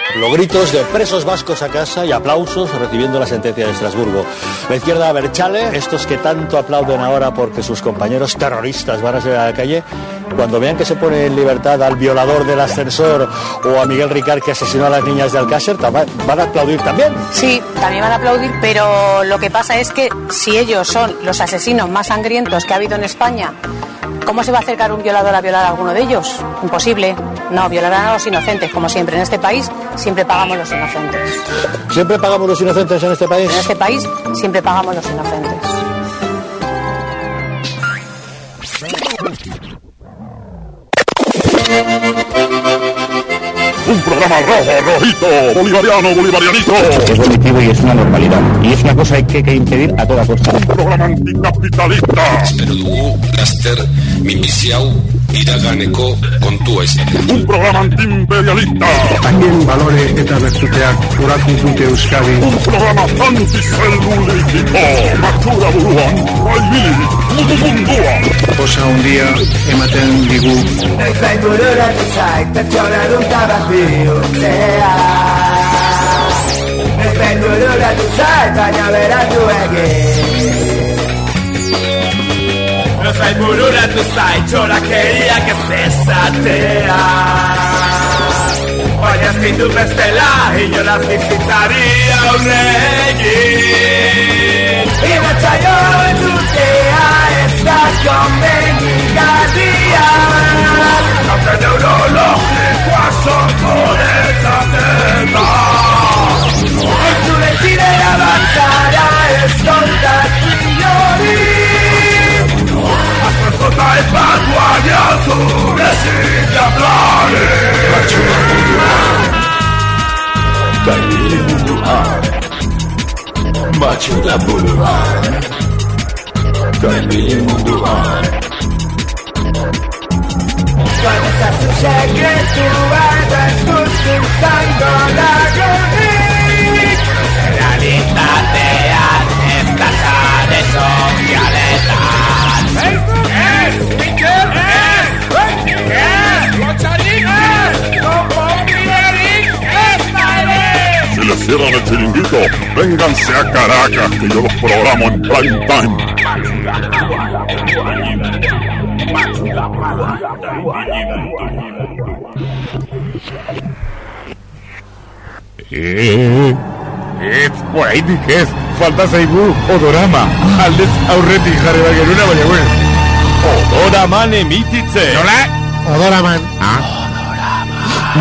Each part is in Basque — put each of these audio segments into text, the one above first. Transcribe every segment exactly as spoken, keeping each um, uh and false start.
Los gritos de presos vascos a casa y aplausos recibiendo la sentencia de Estrasburgo. La izquierda Berchale, estos que tanto aplauden ahora porque sus compañeros terroristas van a salir a la calle, cuando vean que se pone en libertad al violador del ascensor o a Miguel Ricard que asesinó a las niñas de Alcácer, van a aplaudir también. Sí, también van a aplaudir, pero lo que pasa es que si ellos son los asesinos más sangrientos que ha habido en España, ¿cómo se va a acercar un violador a violar a alguno de ellos? Imposible. No, violarán a los inocentes, como siempre. En este país siempre pagamos los inocentes. ¿Siempre pagamos los inocentes en este país? En este país siempre pagamos los inocentes. Un programa rojo, rojito, bolivariano, bolivarianito. Es definitivo y es una normalidad. Y es una cosa que hay que impedir a toda costa. Un programa anticapitalista. Espero dugu, laster, minbizi hau, iraganeko kontua izatea. Un programa antiimperialista. También valore eta bertuteak uratu dute Euskadi. Un programa antizelulitiko. Matxura buruan, baibili, mundua. Osa handia ematen digu. Noiz bururatu zait, pertsona duta bat bihurtzea. Noiz bururatu zait, baina beratu egin. Noiz bururatu zait, txorakeriak ez ezatea. Baina zindu bestela, inolaz bizitzari aurre egin. Iratzaio entzutea ez da konbenigarria. Zauke neurologikoa sortu dezaten da. Entzule zidea batzara ez kontatu inori. Azkozota ez batua jazure zila plani. Batxura munduan, gaibili munduan. Batxura munduan, gaibili munduan. Cuando estás un secreto, andas buscando la gloria. Realitatean, estás a de socialetan. ¡Es! ¡Miquel! ¡Es! ¡Es! ¡Lotxarín! ¡Es! ¡Componbilerín! ¡Es Naere! Si les cierran el chiringuito, vénganse a Caracas que yo los programo en prime time. Eh, ez, oraindik ez, falta zaigu Odorama, aldez aurretik jarri bat geruna, baina guen. Odoraman emititzen. Nola? Odoraman. Ah? Odorama.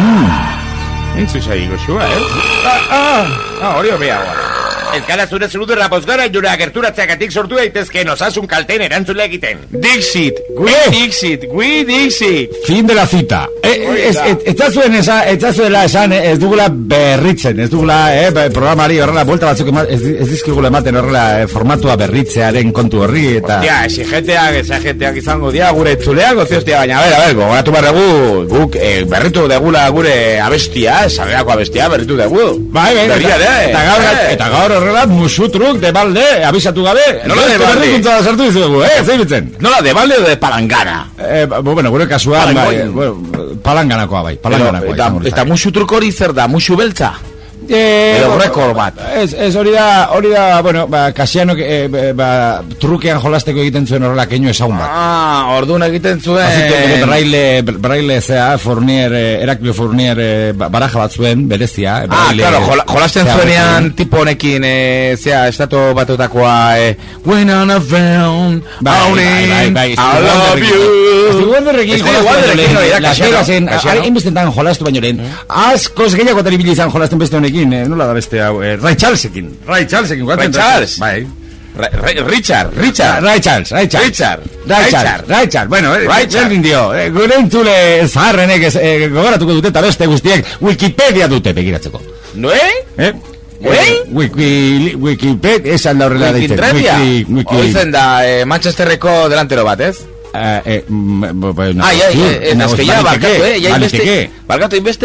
Mm. Entzu xaiko xua, eh? Ah, ah, ah, hori hobea guara. Ez gara zure zurudurra pozgara jura gerturatzeagatik sortu daitezken osasun kalten erantzule egiten. Dixit, gui eh. Dixit, gui Dixit. Fin de la cita. Eh, ez, ez, ez zazuen esa, ez zazuela esan, ez dugula berritzen, ez dugula, eh, programari horrela, buelta batzuk ema, ez, ez dizkigula ematen horrela eh, formatua berritzearen kontu horri, eta... Hostia, exigeteak, exigeteak izango dia gure itzuleak, ozi hostia, baina, a ver, a ver, gogoratu barregu, guk, eh, berritu degula gure abestia, sabeako abestia, berritu degu. Bai, bai, eta, eta gaur, eh. eta gaur horrela, musutruk de balde, abisatu gabe. Nola de balde? Berrikuntza sartu dizugu, eh, zeibitzen. Nola de balde o de palangana? Eh, bueno, gure kasuan, bai, bueno, palanganakoa bai, palanganakoa. Eta, eta musutruk hori zer da, musu beltza? Eh, edo rekord bat. Ez, ez hori da, hori da, bueno, ba, Kasiano, eh, ba, trukean jolasteko egiten zuen horrela keinu esaun bat. Ah, orduan egiten zuen. Azite, braille, braille, zea, Fournier, Heraklio Fournier, baraja bat zuen, berezia. Braille, ah, claro, jolasten zuenean tipo honekin, eh, zea, estatu batutakoa, eh, when on a film, owning, I love you. Esti gualderrekin, jolasten, hain bestetan jolastu baino lehen, askoz gehiago teribili izan jolasten beste honekin. Eh, nola da beste hau, eh, Ray Charlesekin Ray Charlesekin Ray Charles bai. Richard Richard Ray Charles Ray Charles Richard Ray Charles Ray Charles bueno, Ray dio eh, gure entzule zaharrenek eh, gogoratuko dute eta beste guztiek Wikipedia dute begiratzeko no, eh? eh? Eh, wiki, Wikipedia esan da horrela deitzen Wiki, Wiki Oizen da eh, Manchesterreko delantero bat, ez? Eh, eh, bueno, ah, ya, eh, nazkeia, barkatu, eh, ya inbeste, barkatu, inbeste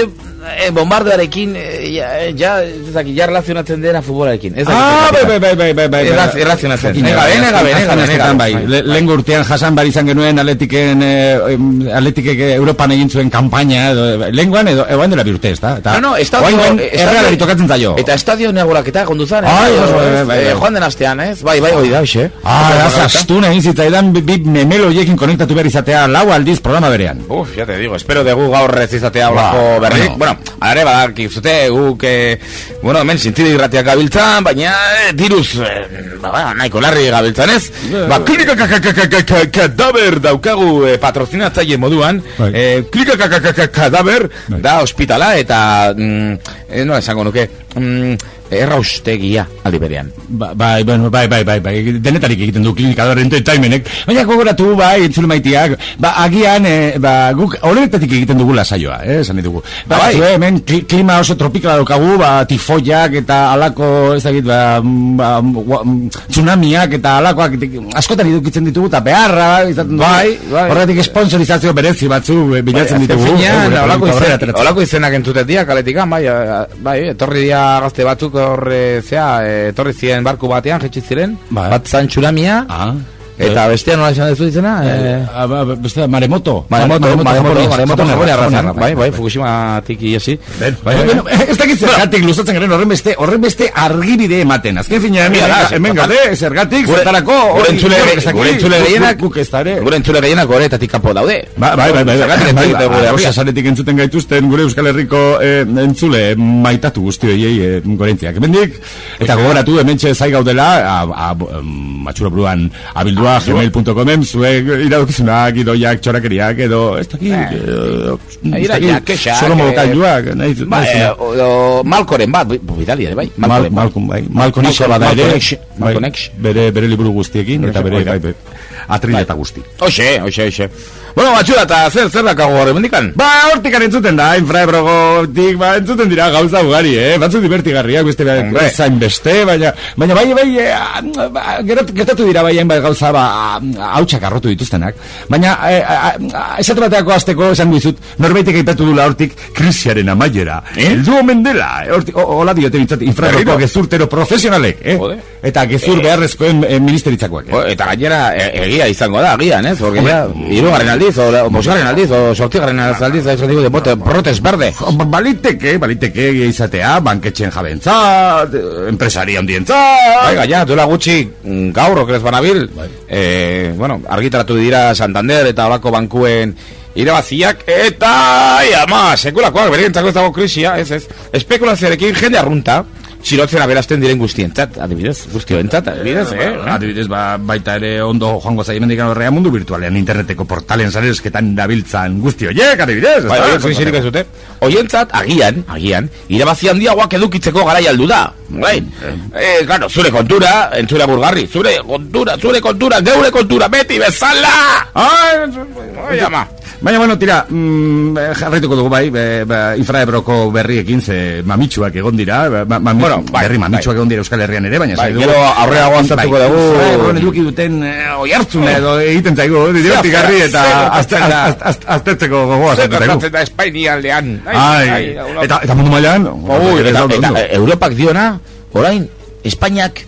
eh, bombardearekin eh, ja, ja, ezaki, ja relazionatzen dena futbolarekin. Ah, bai, bai, bai, bai, bai. Errazionatzen. Nega, nega, nega, nega, bai. Lehen urtean jasan bar izan genuen Atletiken, Atletikek Europan egin zuen kampaina, lenguan edo, egoan dela bi urte, ez da? No, no, estadio... Errealari tokatzen zaio. Eta estadio negolaketa konduzan, joan den astean, ez? Bai, bai, hoi da, hoxe. Ah, astuna egin zitzaidan, bi memelo hiekin konektatu behar izatea lau aldiz programa berean. Uf, ya te digo, espero dugu gaur ez izatea olako berrik. Bueno, are badaki zute guk, bueno, hemen sintide irratiak gabiltzan, baina diruz, ba, nahiko larri gabiltzan ez? Ba, klinika kadaber daukagu patrozinatzaile moduan, klinika kadaber da ospitala eta, no esango nuke, erraustegia aldi berean. Bai, bai, bai, bai, bai, bai, denetarik egiten du klinikador entertainmenek, baina gogoratu, bai, entzule maiteak, ba, agian, ba, guk horretatik egiten dugula saioa, eh, esan ditugu. Ba, bai, zue, hemen, klima oso tropikala daukagu, ba, tifoiak eta alako, ez dakit, ba, tsunamiak eta alakoak, askotan idukitzen ditugu, eta beharra, izaten dugu. Bai, bai. Horretik sponsorizazio berezi batzu bilatzen ditugu. Olako izenak entzutet dia, kaletikan, bai, bai, etorri dia gazte batzuk horre, zea, etorri ziren barku batean, jetxi ziren, bat zan tsunamia, eta bestea nola esan dezu izena? Bestea, maremoto. Maremoto, maremoto, maremoto, maremoto, bai, bai, Fukushima tiki esi. Ez dakit zergatik luzatzen garen horren beste, horren beste argibide ematen. Azken fina, hemen gaude, zergatik, zertarako, gure entzule gehienak, gure entzule gehienak horretatik kanpo daude. Bai, bai, bai, osa saretik entzuten gaituzten gure Euskal Herriko entzule maitatu guzti horiei gorentziak. Hemendik, eta gogoratu, hemen txe zai gaudela, matxuro buruan abildu gmail punto com zuek iradokizunak, idoiak, txorakeriak edo ez dakit iraiak, kexak solo mogokailuak Malkoren bat bidali ere bai Malkon bai Malkon isa bada ere bere liburu guztiekin eta bere atril eta guzti oxe, oxe, oxe bueno, batxura eta zer, zer dakago horre mendikan? Ba, hortikan entzuten da, infraebrogotik, ba, entzuten dira gauza ugari, eh? Batzu divertigarriak, beste, zain beste, baina, baina, bai, bai, gertatu dira, bai, hainbat gauza, ba, hautsak arrotu dituztenak, baina, esatu bateako azteko, esan guizut, norbaitek aipatu dula hortik, krisiaren amaiera, heldu omen dela, hola diote bintzat, infraebrogoko gezurtero profesionalek, eh? Eta gezur beharrezkoen ministeritzakoak, eh? Eta gainera, egia izango da, agian, ez? Porque ya, irugarren aldiz, o bosgarren aldiz, o sortigarren aldiz, ez digo, de bote, protest berde. Baliteke, baliteke izatea, banketxen jabentzat, empresaria handientzat. Bai, gaina, duela gutxi, gaur, okrez banabil, eh, bueno, argitaratu dira Santander eta olako bankuen irabaziak, eta, ama, sekulakoak, berentzako ez dago krisia, ez, ez, espekulazioarekin jende arrunta, txirotzen aberazten diren guztientzat, adibidez, guztioentzat, adibidez, eh? Adibidez, ba, baita ere ondo joango zaien mendikan horrea mundu virtualean, interneteko portalen zarezketan dabiltzan guzti horiek, adibidez. Bai, horiek zirik ez dute. Oientzat, agian, agian, irabazi handiagoak edukitzeko garai aldu da. Bai, eh, claro, zure kontura, entzure burgarri, zure kontura, zure kontura, geure kontura, beti bezala! Ai, ai, ama. Baina, bueno, tira, mm, jarraituko dugu bai, be, be, infraebroko berriekin, ze mamitsuak egon dira, ma, ma, bueno, bai, berri mamitsuak bai. Egon dira Euskal Herrian ere, baina bai, gero aurrera guantzatuko bai, dugu infraebron eduki duten eh, oi hartzune edo egiten zaigu, divertigarri eta aztertzeko gogoa zaten zaigu. Zer da Espainia aldean. Eta mundu mailan? Eta Europak diona, orain, Espainiak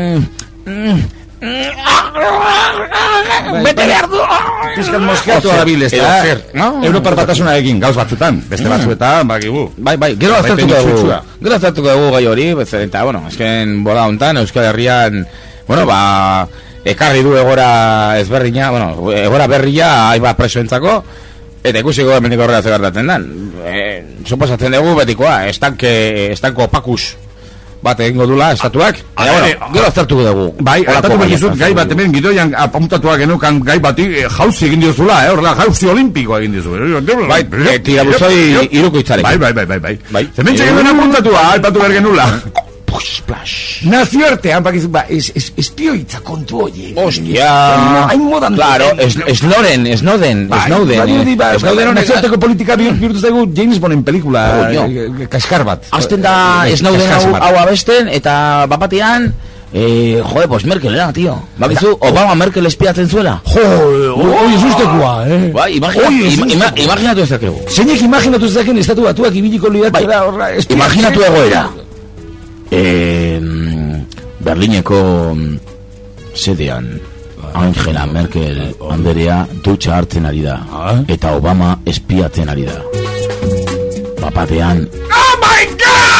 bete behar du fiskat moskeatu arabil ez da Europar batasuna egin gauz batzutan beste batzuetan bakigu bai, bai, gero aztertuko dugu gero aztertuko dugu gai hori eta, bueno, esken bola hontan Euskal Herrian bueno, ba ekarri du egora ezberdina bueno, egora berria haiba presoentzako eta ikusiko hemendik horrela zegartatzen dan suposatzen dugu betikoa estanko opakus bat egingo dula estatuak baina, bueno, gero aztertuko dugu bai, hartatu behizut gai bat hemen gidoian apuntatuak genukan gai bati jauzi egin diozula, eh, horrela jauzi olimpikoa egin diozula bai, tirabuzoi iruko itzarekin bai, bai, bai, bai zementxe genuen apuntatua, aipatu behar genula nazioartean bakizu, ba, espioitza kontu oie ostia, hain modan claro, Snowden Snowden, Snowden nazioarteko politika bihurtu zaigu James Bonden pelikula kaskar bat azten da Snowden hau abesten eta bapatean Eh, joder, pues Merkel era, tío. Bakizu, Obama Merkel espiatzen zuela. Jo, hoi ez ustekoa, eh? Bai, imagina, ima, ima, imaginatu ezakegu. Zeinek imaginatu ezaken estatu batuak ibiliko liatera horra espiatzen. Imaginatu egoera. Eh, Berlineko sedean Angela Merkel anderea dutxa hartzen ari da. Eta Obama espiatzen ari da. Bapatean... Oh my God!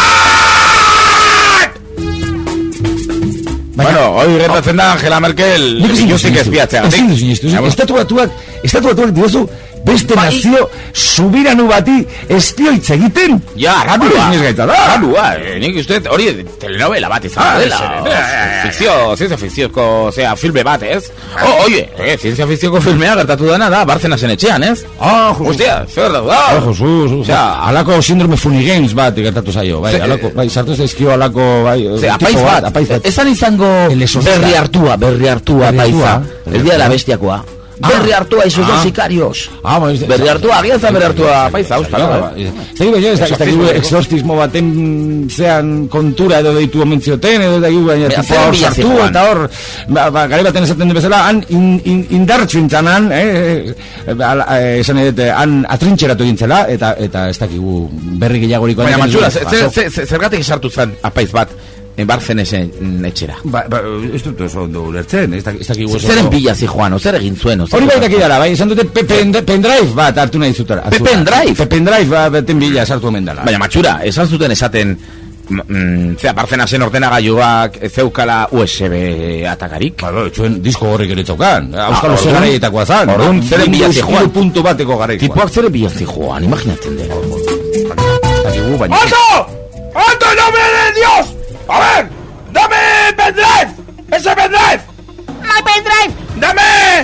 Bueno, hoi gertatzen da Angela Merkel ilusik espiatzea. Ezin duzin iztu, estatu batuak, estatu batuak diozu, beste nazio subiranu bati espioitza egiten. Ja, radua, radua, nik uste hori telenovela bat izan dela. Fikzio, zientzia fikzioko, zera, filme bat, ez? Oh, oie, zientzia fikzioko filmea gertatu dena da, Barcenasen etxean, ez? Ah, josu. Hostia, zer da, da. Ah, josu, alako síndrome Funigames bat gertatu zaio, bai, alako, bai, sartu zaizkio alako, bai, tipo bat, apaiz bat. Ezan izango berri hartua, berri hartua, apaiza, el dia de la bestiakoa. Berri hartua isos dos sicarios. Berri hartua, agian zan berri hartua paiza, euskal. Zegi baina, ez da exorcismo baten zean kontura edo deitu omentzioten, edo da baina tipo hor sartu, eta hor, gare baten esaten den bezala, han indartxu intzanan, esan edete, han atrintxeratu dintzela, eta ez dakigu berri gehiagoriko. Baina, matxura, zergatik sartu zen apaiz bat, Barcenesen etxera. Ba, ba, ez dut oso ondo ulertzen, ez dakigu oso... Zeren pila zi joan, zer egin zuen, hori bai dakidara, bai, esan dute pendrive bat hartu nahi zutera. Pendrive? Pendrive baten bila sartu omen dela. Baina, matxura, esan zuten esaten, zera, Barcenasen ordenagailuak zeukala U S B atakarik? Ba, zuen disko horrek ere zaukan, auskalo ze garaietakoa zan. Orduan, zeren bila zi joan. Puntu bateko garaikoa. Tipuak zeren bila zi joan, imaginatzen den. ¡Otto! ¡Otto, nombre de Dios! A ver, dame pendrive, ese pendrive. My pendrive. Dame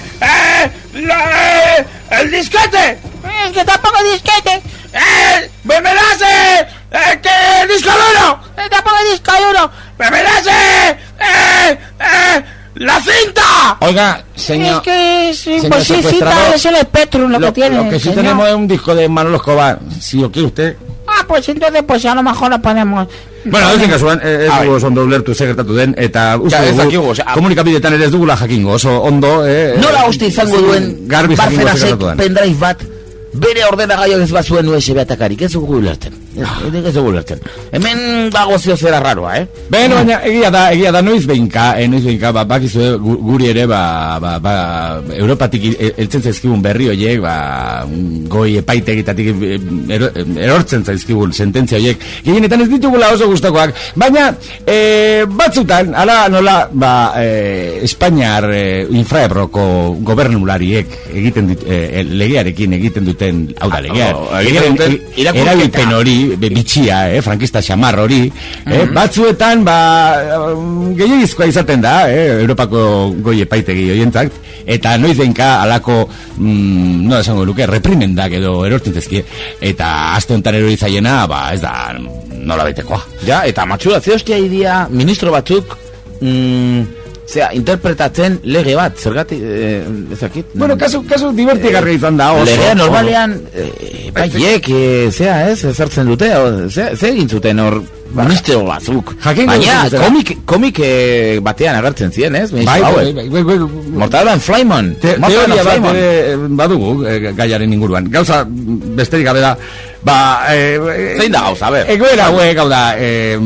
eh, la, eh, el disquete. Es que tampoco disquete. Eh, me me das eh, eh, que disco duro. Eh, tampoco disco duro. Me me das eh, eh, eh, la cinta. Oiga, señor. Es que es imposible, cinta es el Spectrum lo, lo que tiene. Lo que sí señor. Tenemos es un disco de Manolo Escobar. Si lo quiere usted. Ah, pues entonces pues a lo mejor lo podemos. Bueno, ez kasuan, ez dugu oso ondo ulertu segertatu den, eta uste dugu komunikabideetan ere ez dugula jakingo, oso ondo, eh... Nola uste izango duen Barcenasek pendrive bat, bere ordenagaiak ez bat zuen U S B atakarik, ez dugu ulertzen. Ez dugu ulertzen. Hemen dago zio zera raroa, eh? Beno, baina, egia da, egia da, noiz behinka, eh, noiz behinka, ba, bakizue guri ere, ba, ba, ba, Europatik eltzen zaizkibun berri horiek, ba, goi epaitegitatik erortzen zaizkibun sententzia horiek, gehienetan ez ditugula oso gustakoak, baina, e, batzutan, ala nola, ba, e, Espainiar e, infraebroko gobernulariek egiten dit, e, legearekin egiten duten, hau da, legearekin, erabilpen hori, bitxia, eh, frankista xamar hori, eh, batzuetan, ba, gehiagizkoa izaten da, eh, Europako goi epaitegi horientzak, eta noiz denka alako, mm, no esango luke, reprimendak edo erortzentezki, eta aste honetan erori zaiena, ba, ez da, nola baitekoa. Ja, eta matxura, ze hostia idia, ministro batzuk, mm, zera, interpretatzen lege bat, zergatik, eh, ezakit? Bueno, kasu, kasu divertigarri izan da, oso. Legea normalean, eh, baiek, eh, zera, ez, ezartzen dute, ze egin zuten hor, ministro batzuk. Baina, komik, komik eh, batean agertzen ziren, ez? Bai, bai, bai, bai. Mortadelo Flyman. Teoria bat ere badugu, gaiaren inguruan. Gauza, besterik gabe da, ba... Zein da gauza, ber? Egoera, hauek, hau da,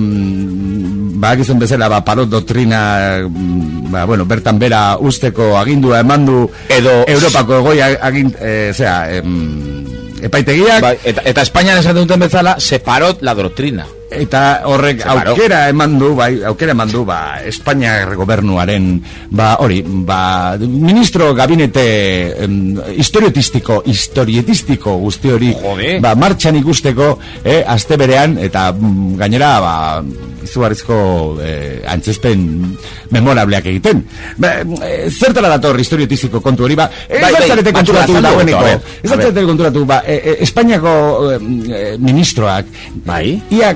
ba, gizon bezala, ba, Parot doktrina, ba, bueno, bertan bera usteko agindua emandu edo Europako goi agint, e, zera, em, epaitegiak. Ba, eta, eta Espainian esaten duten bezala, separot la doctrina. Eta horrek Separo. aukera eman du, bai, aukera eman du, ba, Espainiar gobernuaren, ba, hori, ba, ministro gabinete em, historiotistiko, historietistiko guzti hori, Jode. ba, martxan ikusteko, eh, aste berean, eta mm, gainera, ba, izugarrizko eh, antzespen memorableak egiten. Ba, eh, zertara dator historiotistiko kontu hori, ba, ez bai, altzarete bai, konturatu dagoeneko, ez altzarete konturatu, ba, eh, eh, Espainiako eh, ministroak, bai, ia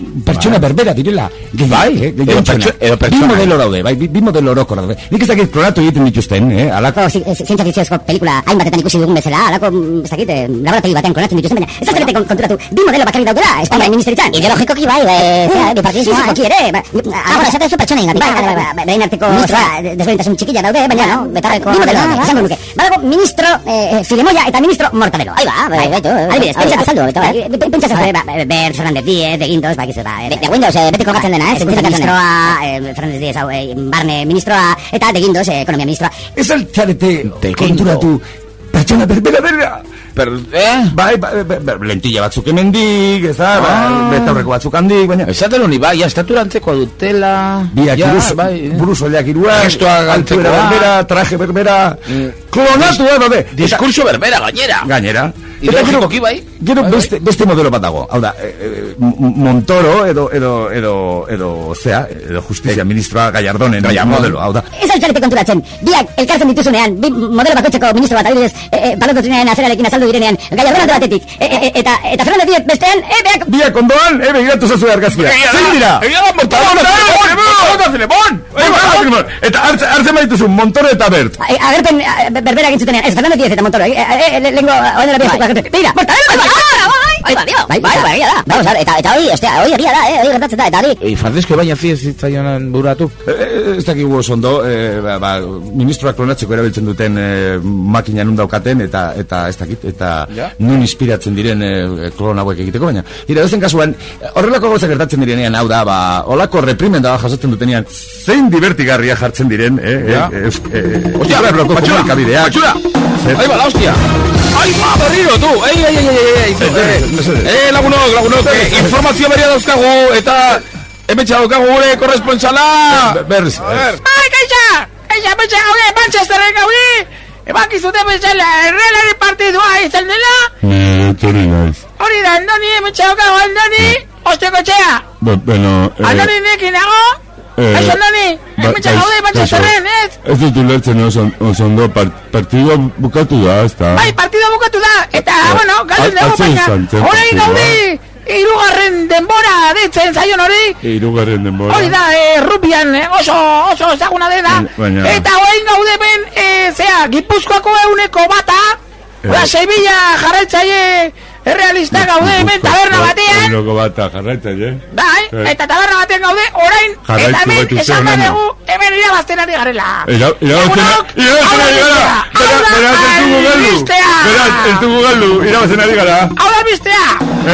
pertsona berbera direla. Bai, edo pertsona. Bi modelo daude, bai, bi modelo orokor daude. Nik ez dakit klonatu egiten dituzten, eh? Alako zientzia fikziozko pelikula hainbatetan ikusi dugun bezala, alako, ez dakit, laborategi batean klonatzen dituzten, baina ez zarete konturatu, bi modelo bakarrik daudela, Espainia ministeritzan. Ideologikoki bai, zera, bipartidismoki ere. Agora, esate zu pertsona ingatik. Bai, behin arteko desberdintasun txikilla daude, baina, no, betarreko... Bi modelo, esango nuke. Badago, ministro Filemoia eta ministro Mortadelo. Ahí va, bai, bai, adibidez, pentsa azaldu, pentsa azaldu, Ber, Fernández Díez, de Guindos, bakizu, de Windows, beti kokatzen dena, eh? Ministroa, Fernández Díez, hau, barne ministroa, eta de Guindos, ekonomia ministroa. Ez altzarete konturatu pertsona berbera berra. Per, eh? Bai, lentilla batzuk emendik, ez da, betaurreko batzuk handik, baina... Esatelo ni, bai, estaturantzeko dutela... Biak iruz, buruz oldeak iruak... Gestoa galtzekoa... berbera, traje berbera... Klonatu, eh, dode! Diskurso berbera, gainera! Gainera... Ideologikoki, bai? Gero beste, beste modelo bat dago, hau da, e, Montoro edo, edo, edo, edo, zea, edo Justizia Ministroa Gallardonen modelo, hau da. Ez altzarete konturatzen, biak elkartzen dituzunean, bi modelo bakoitzeko ministro bat, adibidez, e, e, palototrinaren azerarekin azaldu direnean, Gallardon alde batetik, e, e, eta, eta Fernández Díez bestean, e, beak... Biak ondoan, e, begiratu zazu argazkia. Zein dira? Egia da, Mortadelo! Eta hartzen baituzu, Montoro eta Bert. Agerpen berbera egintzutenean, ez Fernández Díez eta Montoro, lengo, oinera biaztuko agerpen. Mira, Mortadelo! Bai, bai, bai, bai, bai, da. Vamos a ver, eta, eta hoi, ostia, hoi egia da, eh, hoi gertatzen da, eta hori. Ei, Francisco baina zi ez zitzaionan buratu. Ez dakigu oso ondo, ba, ministroak klonatzeko erabiltzen duten makina nun daukaten, eta, eta ez dakit, eta nun inspiratzen diren klon hauek egiteko, baina. Ira, dozen kasuan, horrelako gauza gertatzen direnean, hau da, ba, olako reprimenda jasotzen dutenean, zein divertigarria jartzen diren, eh, eh, hostia, komunikabideak. Matxura, ahí va la hostia. Ai, ba, berriro, tu! Ei, ei, ei, ei, ei, eh, lagunok, lagunok, informazio berria dauzkagu, eta emetxa daukagu gure korresponsala! Berriz, Bai, kaixa! Kaixa, betxa gaude, Manchesterren gaude! Ebakizute betxela, errealari partidua izan dela? Tori naiz. Hori da, Andoni, emetxa daukagu, Andoni, osteko txea! Bueno, Andoni nekin dago? Ez Andoni, emetxa gaude, Manchesterren, ez? Ez dut ulertzen oso ondo, partidua bukatu da, ez da? Bai, partidua bukatu da, eta, bueno, galen dago, baina, hori gaude, irugarren denbora ditzen zaion hori. Irugarren denbora. Hori da, rubian oso, oso ezaguna dena, eta hori gaude ben, zea, Gipuzkoako euneko bata, oda, Sevilla jarraitzaile, errealista gaude, hemen taberna batean. Euneko bata jarraitzaile. Bai, eta taberna batean gaude, orain, eta hemen esan da dugu, hemen irabazten ari garela. Irabazten ari gara. Beraz, ez dugu galdu. Beraz, ez dugu galdu, irabazten ari gara. Hau da biztea.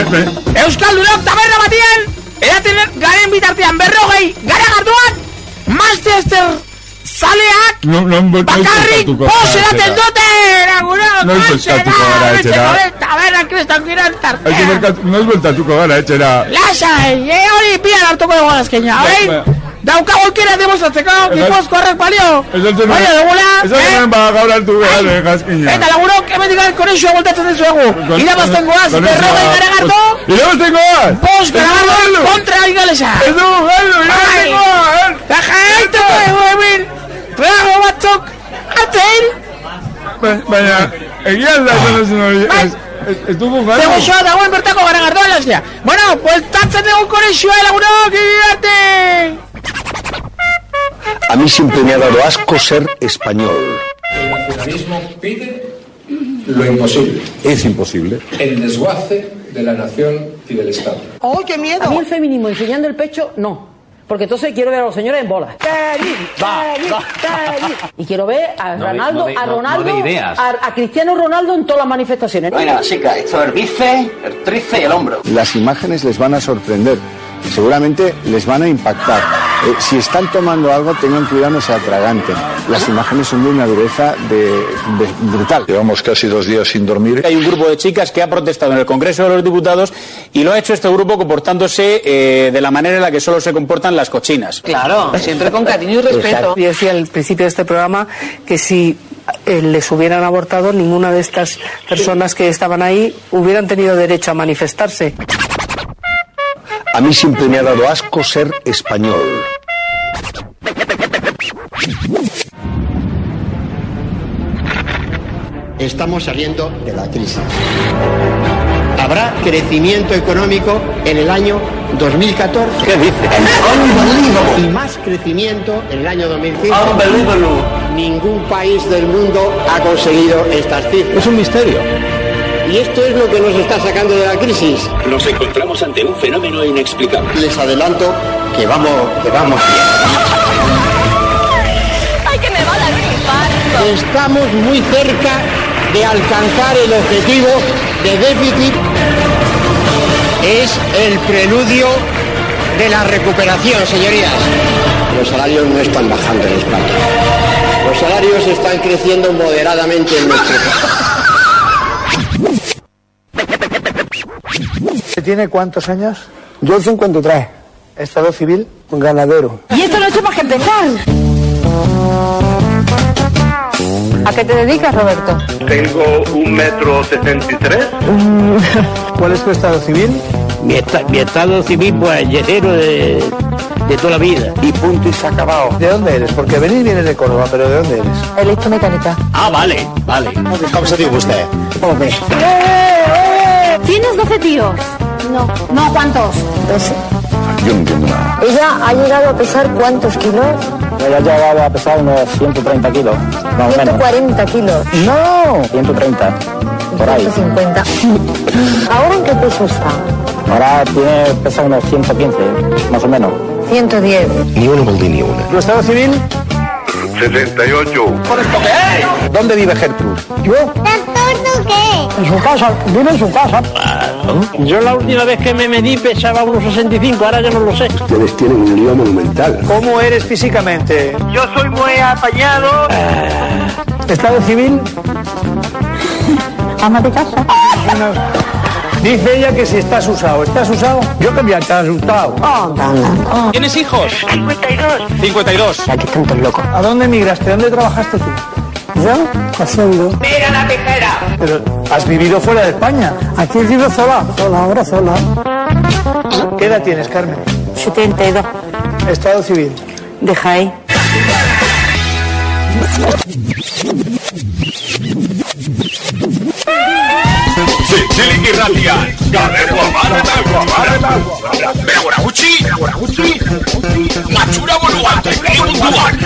Euskaldunok taberna batean, eraten garen bitartean berrogei, gara garduan, Manchester zaleak, bakarrik pos eraten dute, lagunok, no es voltatuko gara etxera. Tabernan kristan giran tartea. No es voltatuko gara etxera. Lasai, hori pian hartuko dugu azkeina. Horrein, daukago aukera demostratzeko, Gipuzko horrek balio. Hori dugula. Ez horren ba gaur hartu gara azkeina. Eta lagunok, hemen digan konexioa voltatzen dizuegu. Irabazten goaz, berrogei gara gartu. Irabazten goaz. Pos gara gartu kontra ingalesa. Ez dugu galdu, irabazten goaz. Eta jaituko dugu hemen. Trago batzuk, atzein. Baina, egian da esan hori, ez dugu gara. Zego xoa dagoen bertako gara gardoan lastia. Bueno, bueltatzen dugu konexioa lagunok, igirarte. A mí siempre me ha dado asco ser español. El nacionalismo pide lo imposible. Es imposible. El desguace de la nación y del Estado. ¡Oh, qué miedo! A mí el feminismo enseñando el pecho, no. Porque entonces quiero ver a los señores en bolas. Y quiero ver a no Ronaldo, de, no de, a Ronaldo, no, no de a, a Cristiano Ronaldo en todas las manifestaciones. Bueno, chica, esto es el bíceps, el tríceps y el hombro. Las imágenes les van a sorprender. Seguramente les van a impactar. Eh, si están tomando algo, tengan cuidado, no se atraganten. Las imágenes son de una dureza de, de brutal. Llevamos casi dos días sin dormir. Hay un grupo de chicas que ha protestado en el Congreso de los Diputados y lo ha hecho este grupo comportándose eh, de la manera en la que solo se comportan las cochinas. Claro, siempre con cariño y respeto. Yo decía al principio de este programa que si eh, les hubieran abortado, ninguna de estas personas que estaban ahí hubieran tenido derecho a manifestarse. A mí siempre me ha dado asco ser español. Estamos saliendo de la crisis. Habrá crecimiento económico en el año dos mil catorce. ¿Qué dices? Unbelievable. Y más crecimiento en el año dos mil quince. Unbelievable. Ningún país del mundo ha conseguido estas cifras. Es un misterio. Y esto es lo que nos está sacando de la crisis. Nos encontramos ante un fenómeno inexplicable. Les adelanto que vamos, que vamos bien. ¡Ay, que me va a dar un infarto! Estamos muy cerca de alcanzar el objetivo de déficit. Es el preludio de la recuperación, señorías. Los salarios no están bajando en España. Los salarios están creciendo moderadamente en nuestro país. ¿Tiene cuántos años? Yo cincuenta y tres. Estado civil, Ganadero. Y esto no es más que empezar. ¿A qué te dedicas, Roberto? Tengo un metro setenta y tres. ¿Cuál es tu estado civil? Mi, esta, mi estado civil, pues, yesero de, de toda la vida. Y punto y se ha acabado. ¿De dónde eres? Porque venís vienes de Córdoba, pero ¿de dónde eres? Electromecánica. Ah, vale, vale. ¿Cómo se dice usted? ¿Cómo ves? ¿Tienes doce tíos? No. ¿No cuántos? doce. Yo no entiendo nada. ¿Ella ha llegado a pesar cuántos kilos? Ella ha llegado a pesar unos ciento treinta kilos, más o menos. ciento cuarenta kilos. ¡No! ciento treinta, por ahí. ciento cincuenta. ¿Ahora en qué peso está? Ahora tiene, pesa unos ciento quince, más o menos. ciento diez. Ni uno vol dir ni una. ¿Tu estado civil? setenta y ocho. ¿Por esto qué es? ¿Dónde vive Gertrude? ¿Yo? qué? En su casa, vive en su casa. Yo la última vez que me medí pesaba unos sesenta y cinco, ahora ya no lo sé. Ustedes tienen un lío monumental. ¿Cómo eres físicamente? Yo soy muy apañado. ¿Estado civil? Ama de casa. Dice ella que si estás usado. ¿Estás usado? Yo también estás usado. Oh, ¿Tienes hijos? cincuenta y dos. cincuenta y dos. Aquí están todos locos. ¿A dónde emigraste? ¿Dónde trabajaste tú? ¿Yo? Haciendo. ¡Mira la tijera! Pero has vivido fuera de España. Aquí vivo sola. Sola, ahora sola. ¿Qué edad tienes, Carmen? setenta y dos. Estado civil. Deja ahí. Zintzilik irratian, gabeko amarretan, amarretan, behagora gutxi, behagora gutxi, matxura boluan, munduan,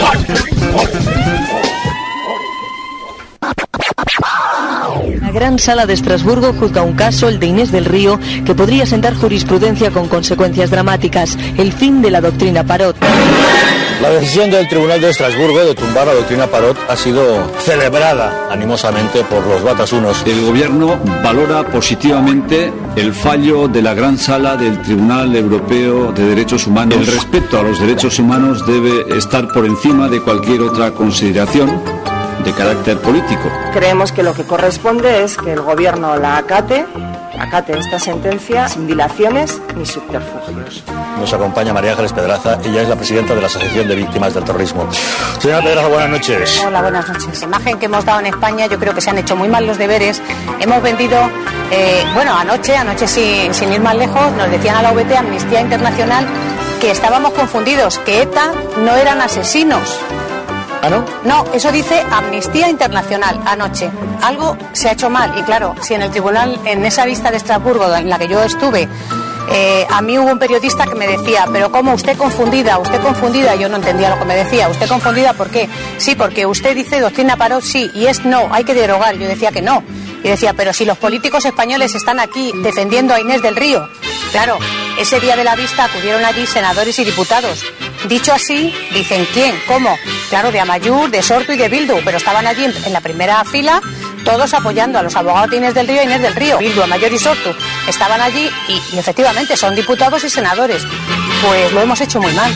La Gran Sala de Estrasburgo juzga un caso, el de Inés del Río, que podría sentar jurisprudencia con consecuencias dramáticas, el fin de la doctrina Parot. La decisión del Tribunal de Estrasburgo de tumbar la doctrina Parot ha sido celebrada animosamente por los batasunos. El gobierno valora positivamente el fallo de la Gran Sala del Tribunal Europeo de Derechos Humanos. El respeto a los derechos humanos debe estar por encima de cualquier otra consideración de carácter político. Creemos que lo que corresponde es que el gobierno la acate, acate esta sentencia sin dilaciones ni subterfugios. Nos acompaña María Ángeles Pedraza, ella es la presidenta de la Asociación de Víctimas del Terrorismo. Señora Pedraza, buenas noches. Hola, buenas noches. La imagen que hemos dado en España, yo creo que se han hecho muy mal los deberes. Hemos vendido, eh, bueno, anoche, anoche sin, sin ir más lejos, nos decían a la V T, Amnistía Internacional, que estábamos confundidos, que ETA no eran asesinos. ¿Ah, no? No, eso dice Amnistía Internacional anoche. Algo se ha hecho mal y claro, si en el tribunal, en esa vista de Estrasburgo en la que yo estuve, eh, a mí hubo un periodista que me decía, pero ¿cómo usted confundida? ¿Usted confundida? Yo no entendía lo que me decía. ¿Usted confundida por qué? Sí, porque usted dice doctrina Parot, sí, y es no, hay que derogar. Yo decía que no. Y decía, pero si los políticos españoles están aquí defendiendo a Inés del Río. Claro, ese día de la vista acudieron allí senadores y diputados. Dicho así, dicen ¿quién? ¿Cómo? Claro, de Amaiur, de Sortu y de Bildu, pero estaban allí en, en la primera fila todos apoyando a los abogados de Inés del Río y Inés del Río. Bildu, Amaiur y Sortu estaban allí y, y efectivamente son diputados y senadores. Pues lo hemos hecho muy mal.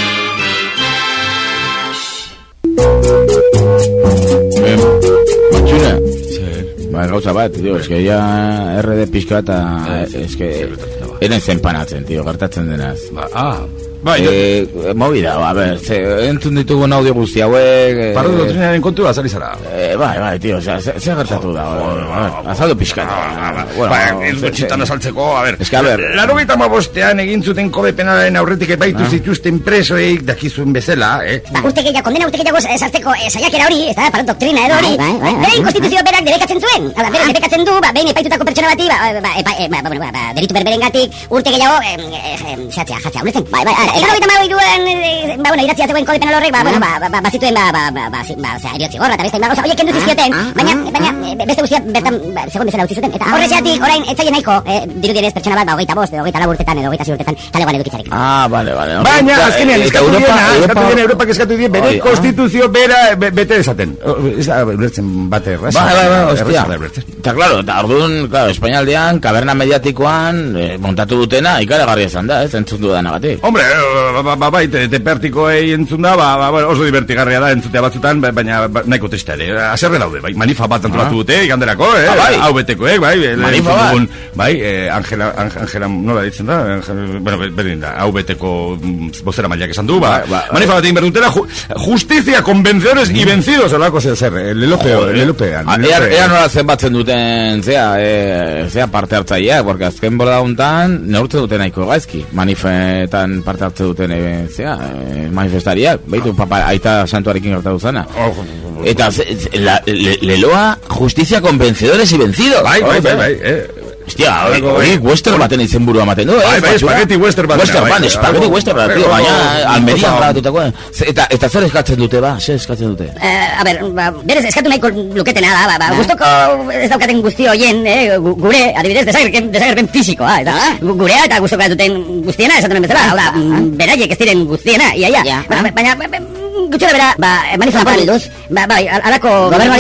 Matxura, ba, gauza bat, tío, es que ya R D pixka eta, es que eren zenpanatzen, tío, gertatzen denaz. Ah, Eh, movida, a ver, ze, entzun ditugun audio guzti hauek... Pardo doktrinaren kontua, azari zara? Eh, bai, bai, tio, o sea, ze gertatu da, azaldu pixkat. Bueno, ez gotxitan azaltzeko, a ver... Ez que, a ver... Laurogeita hamabostean egin zuten kode penalaren aurretik epaitu zituzten presoeik dakizuen bezala, eh? Ba, urte gehiago, kondena urte gehiago sartzeko saiakera hori, ez da, Pardo doktrina edo hori... Bere inkonstituzio berak debekatzen zuen, hau da, bere debekatzen du, ba, behin epaitutako pertsona bati, ba, delitu berberengatik urte gehiago, xatzea, jatzea, ulertzen? Bai, bai, laurogeita hamabostean, ba, bueno, idatzia zegoen kode penal horrek, ba, bueno, ba, bazituen, ba, ba, ba, ba, ba, osea, eriotzi gorra, eta beste, ba, oza, oiek kendu zizkioten, baina, baina, beste guztiak bertan, segon bezala utzi zuten, eta horrexeatik, orain, etzaien nahiko, dirudienez pertsona bat, ba, hogeita bost, edo hogeita lau urtetan, edo hogeita zi urtetan, kalegoan edukitzarekin. Ah, vale, vale. Baina, azkenean, eskatu diena, eskatu diena, Europak eskatu diena, bere konstituzio bera bete dezaten. Ez da, ulertzen bate erraz. Bai, bai, bai, hostia. Eta, claro, eta orduan, claro, Espainialdean, kaberna mediatikoan, montatu dutena, ikaragarria izan da, ez, entzun dudanagatik. Hombre, bai, tepertikoei entzun da, oso divertigarria da entzutea batzutan, baina nahiko tristea ere. Aserre daude, bai, manifa bat antolatu dute, iganderako, hau betekoek, bai, manifa bat. Bai, Angela, Angela, nola ditzen da, bueno, berdin da, hau beteko bozera mailak esan du, ba, manifa bat egin berdutela, justizia, convencedores y vencidos, olako zer, zer, lelopeo, lelopean. Ea nola zenbatzen duten, zea, zea parte hartzaileak, porque azken bola dauntan, neurtzen duten nahiko gaizki, manifetan parte hartze duten, zea, manifestariak, behitu, papa, aita santuarekin gertatu zana. Eta, leloa, justizia con vencedores y vencidos. Bai, bai, bai, bai, eh. Hostia, hori western baten izen burua maten du, eh? Bai, bai, espagueti western baten. Western bat, espagueti western bat, tío, baina Almerian grabatutako. Eta, eta zer eskatzen dute, ba? Zer eskatzen dute? A ber, berez, eskatu nahiko luketena da, ba, guztoko ez daukaten guzti hoien, gure, adibidez, desagerpen fisikoa, eta gurea eta guztoko duten guztiena, esaten bezala, hau da, beraiek ez diren guztiena, ia, ia. Baina, gutxera bera, ba, manifa laporduz, ba, bai, alako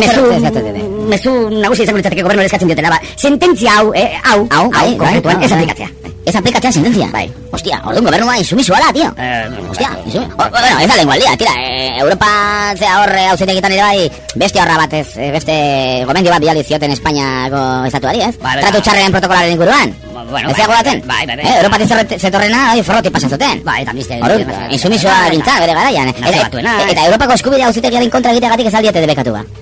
mezu nagusi izango litzateke gobernu eskatzen diotela, ba, sententzia hau, eh, hau, hau, hau, konkretuan, ez aplikatzea. Ez aplikatzea sententzia. Bai. Hostia, orduan gobernua insumisu ala, tío. Hostia, insumisu. Bueno, ez da lengua aldea, tira, Europa zea horre hausetegitan ere bai, beste horra batez, beste gomendio bat bializ zioten Espainiako estatuari, ez? Tratu txarrean protokolaren inguruan. Ez dago baten? Bai, bai, bai. Europa zetorrena, forroti pasazoten. Bai, eta bizte. Insumisua gintza, bere garaian. Eta Europako eskubide hausetegiaren kontra egiteagatik ez aldiate debekatu ba.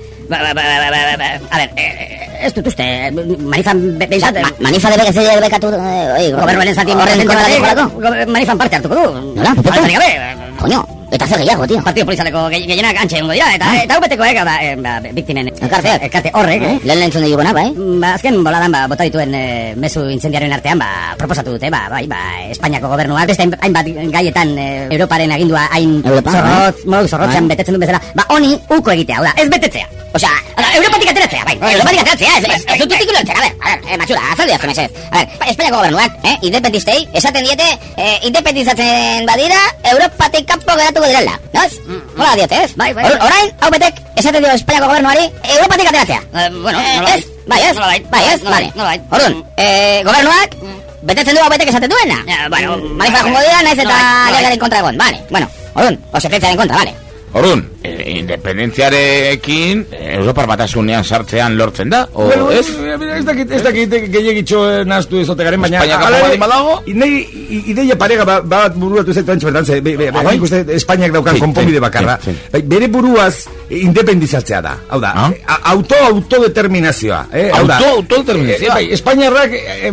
A ver, ez dut uste, manifan behintzat... Manifa debekatu... Gobernuaren zati horren manifan parte hartuko du. Nola? Altarik gabe. Coño, eta zer gehiago, tío. Partido polizaleko gehienak antxe egongo dira, eta hau beteko eka, biktimen... Elkarteak, elkarte horrek, eh? Lehen lehen zunde diguna, bai? Ba, azken boladan, ba, bota dituen mezu incendiaren artean, ba, proposatu dute, ba, bai, ba, Espainiako gobernuak, beste hainbat gaietan Europaren agindua hain zorrotz, modu zorrotzean betetzen duen bezala, ba, honi uko egitea, hau da, ez betetzea. Osea, Europatik ateratzea, bai, Europatik ateratzea, ez dut utik ulertzen, a ver, a ver, matxula, azaldu jazte mesez. A ver, Espainiako gobernuak, eh, independistei, esaten diete, eh, independizatzen badira, Europatik kanpo geratuko direla, noz? Hola diote, ez? Bai, bai, orain, hau betek, esaten dio Espainiako gobernuari, Europatik ateratzea. Bueno, ez, bai, ez, bai, ez, vale. Orduan, gobernuak, betetzen du hau betek esaten duena. Bueno, manifa jongo dira, naiz eta legaren kontra egon, vale, bueno, orduan, o sekretziaren kontra, vale. Orduan, independentziarekin Europar batasunean sartzean lortzen da, o bueno, ez? Ez dakit, ez dakit gehiagitxo naztu ezotegaren, baina... Espainiak kanpo baldin badago? Nei, ideia parega bat buruatu zaitu antxe bertan, nik uste Espainiak daukan konponbide bakarra. Bere buruaz independizatzea da, hau da, auto-autodeterminazioa. Auto-autodeterminazioa? Espainiarrak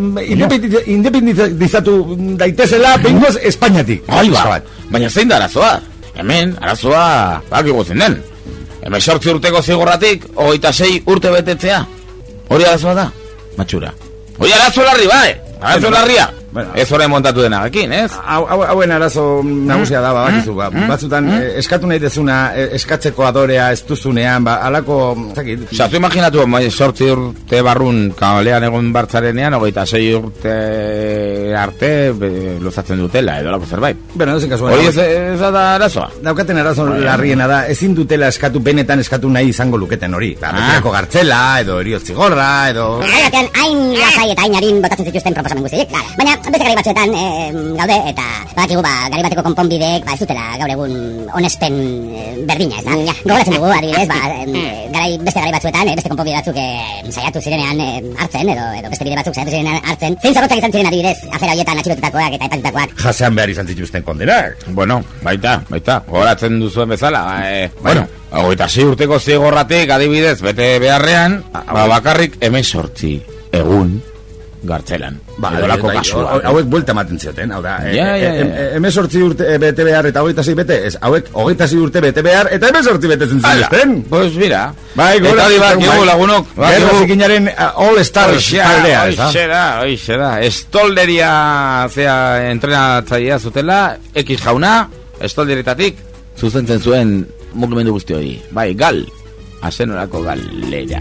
independizatu daitezela behingoz Espainiatik. Baina zein da arazoa? Hemen, arazoa, baki gozen den. Hemen sortzi urteko zigorratik, hogeita sei urte betetzea. Hori arazoa da, matxura. Hori arazo larri, bai, arazo larria. Ez horrein montatu denagakin, ez? Hauen arazo nagusia da, bakizu, batzutan eskatu nahi dezuna, eskatzeko adorea ez duzunean, ba, alako... Osa, tu imaginatu, sortzi urte barrun kalean egon bartzarenean, hogeita sei urte arte luzatzen dutela, edo lako zerbait. Bueno, ez kasuan. Hori ez da arazoa. Daukaten arazo larriena da, ezin dutela eskatu, benetan eskatu nahi izango luketen hori. Betirako gartzela, edo eriotzigorra, edo... Gaiatean, hain lasai eta hain harin botatzen zituzten proposamen guztiek, baina... beste garai batzuetan eh, gaude, eta badakigu, ba, garai bateko konponbideek, ba, ez dutela gaur egun onespen eh, berdina, ez da? Ja. Gogoratzen dugu, adibidez, ba, eh, garai, beste garai batzuetan, eh, beste konponbide batzuk eh, saiatu zirenean eh, hartzen, edo, edo beste bide batzuk saiatu zirenean hartzen. Zein zorrotzak izan ziren adibidez, afera horietan atxilotutakoak eta epatutakoak. Jasean behar izan zituzten kondenak. Bueno, baita, baita, gogoratzen duzuen bezala, eh, bueno, hogeita sei urteko zigorratik adibidez, bete beharrean, ba, bakarrik emezortzi egun gartzelan. Ba, edolako kasua. Hauek buelta ematen zioten, hau da. Ja, ja, ja. Emezortzi urte bete behar eta hogeita sei bete, ez, hauek hogeita sei urte bete behar eta emezortzi bete zentzien. Pues mira. Bai, gora. Eta dibat, gego lagunok. Gerra zikinaren All Stars taldea, ez da? Hoixe da, hoixe da. Estolderia, zea, entrenatzailea zutela, X jauna, estolderitatik, zuzentzen zuen mugimendu guzti hori. Bai, gal, azenorako galera.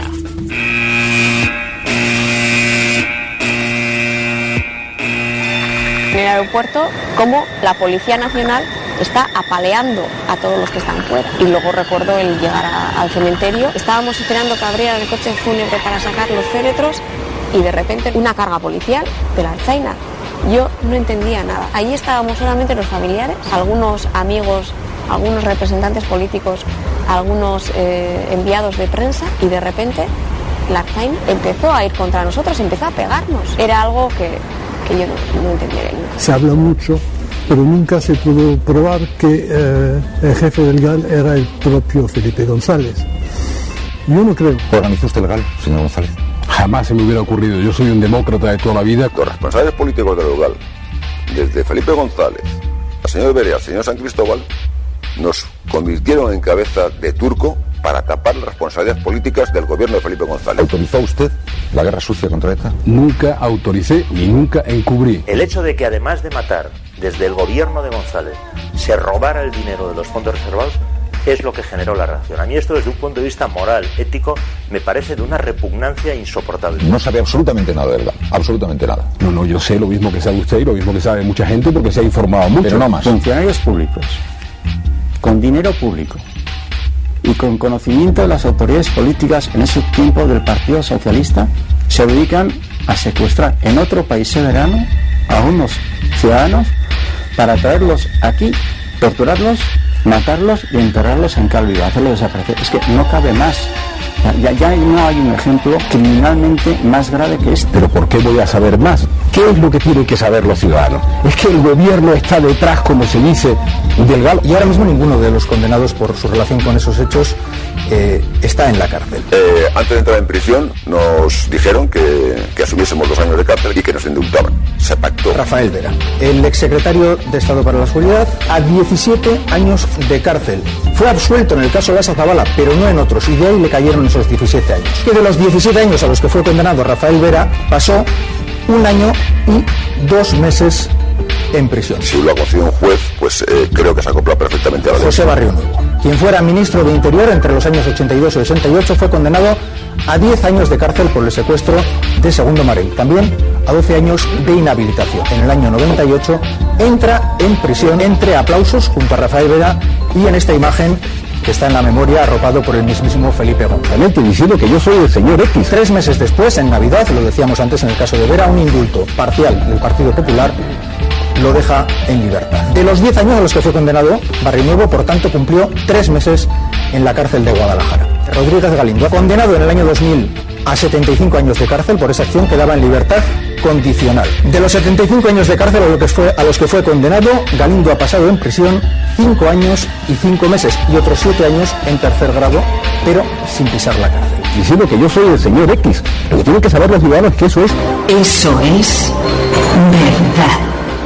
En el aeropuerto, como la Policía Nacional está apaleando a todos los que están fuera. Y luego recuerdo el llegar a, al cementerio. Estábamos esperando que abriera el coche fúnebre para sacar los féretros y de repente una carga policial de la Ertzaina. Yo no entendía nada. Ahí estábamos solamente los familiares, algunos amigos, algunos representantes políticos, algunos eh, enviados de prensa y de repente la Ertzaina empezó a ir contra nosotros, empezó a pegarnos. Era algo que... que yo no, no entendía. Se habla mucho, pero nunca se pudo probar que eh, el jefe del G A L era el propio Felipe González. Yo no creo. ¿Organizó usted el G A L, señor González? Jamás se me hubiera ocurrido. Yo soy un demócrata de toda la vida. Los responsables políticos del G A L, desde Felipe González, al señor Berea, al señor San Cristóbal, nos convirtieron en cabeza de turco para tapar las responsabilidades políticas del gobierno de Felipe González. ¿Autorizó usted la guerra sucia contra ETA? Nunca autoricé ni nunca encubrí. El hecho de que además de matar desde el gobierno de González se robara el dinero de los fondos reservados es lo que generó la reacción. A mí esto desde un punto de vista moral, ético, me parece de una repugnancia insoportable. No sabe absolutamente nada de verdad, absolutamente nada. No, no, yo sé lo mismo que sabe usted y lo mismo que sabe mucha gente porque se ha informado mucho. Pero no más. Funcionarios públicos, con dinero público y con conocimiento de las autoridades políticas en ese tiempo del Partido Socialista, se dedican a secuestrar en otro país soberano a unos ciudadanos para traerlos aquí, torturarlos, matarlos y enterrarlos en calvivo, hacerlos desaparecer. Es que no cabe más. Ya, ya no hay un ejemplo criminalmente más grave que este. ¿Pero por qué voy a saber más? ¿Qué es lo que tienen que saber los ciudadanos? Es que el gobierno está detrás, como se dice, del G A L. Y ahora mismo ninguno de los condenados por su relación con esos hechos eh, está en la cárcel. Eh, antes de entrar en prisión nos dijeron que, que asumiésemos dos años de cárcel y que nos indultaban. Se pactó. Rafael Vera, el exsecretario de Estado para la Seguridad, a diecisiete años de cárcel. Fue absuelto en el caso Lasa Zavala, pero no en otros, y de ahí le cayeron esos diecisiete años. Que de los diecisiete años a los que fue condenado Rafael Vera, pasó un año y dos meses en prisión. Si lo ha concedido un juez, pues eh, creo que se acopla perfectamente a la ley. José Barrio Nuevo, quien fuera ministro de Interior entre los años ochenta y dos y sesenta y ocho, fue condenado a diez años de cárcel por el secuestro de Segundo Marell. También a doce años de inhabilitación. En el año noventa y ocho entra en prisión entre aplausos junto a Rafael Vera y en esta imagen que está en la memoria arropado por el mismísimo Felipe González, diciendo que yo soy el señor X. Tres meses después, en Navidad, lo decíamos antes en el caso de Vera, un indulto parcial del Partido Popular lo deja en libertad. De los diez años a los que fue condenado, Barrio Nuevo, por tanto, cumplió tres meses en la cárcel de Guadalajara. Rodríguez Galindo, condenado en el año dos mil a setenta y cinco años de cárcel por esa acción, quedaba en libertad condicional. De los setenta y cinco años de cárcel a, lo que fue, a los que fue condenado, Galindo ha pasado en prisión cinco años y cinco meses y otros siete años en tercer grado, pero sin pisar la cárcel. Diciendo que yo soy el señor X. Lo que tienen que saber los ciudadanos es que eso es... Eso es verdad.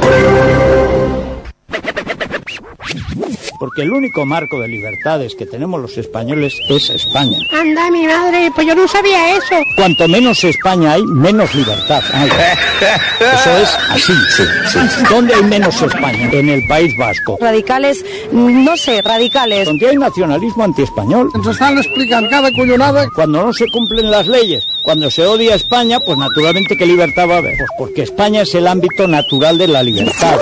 Porque el único marco de libertades que tenemos los españoles es España. Anda, mi madre, pues yo no sabía eso. Cuanto menos España hay, menos libertad hay. Eso es así. Sí, sí. ¿Dónde hay menos España? En el País Vasco. Radicales, no sé, radicales. Donde hay nacionalismo antiespañol. Nos están explicando cada cullonada. Cuando no se cumplen las leyes, cuando se odia a España, pues naturalmente ¿qué libertad va a haber? Pues porque España es el ámbito natural de la libertad.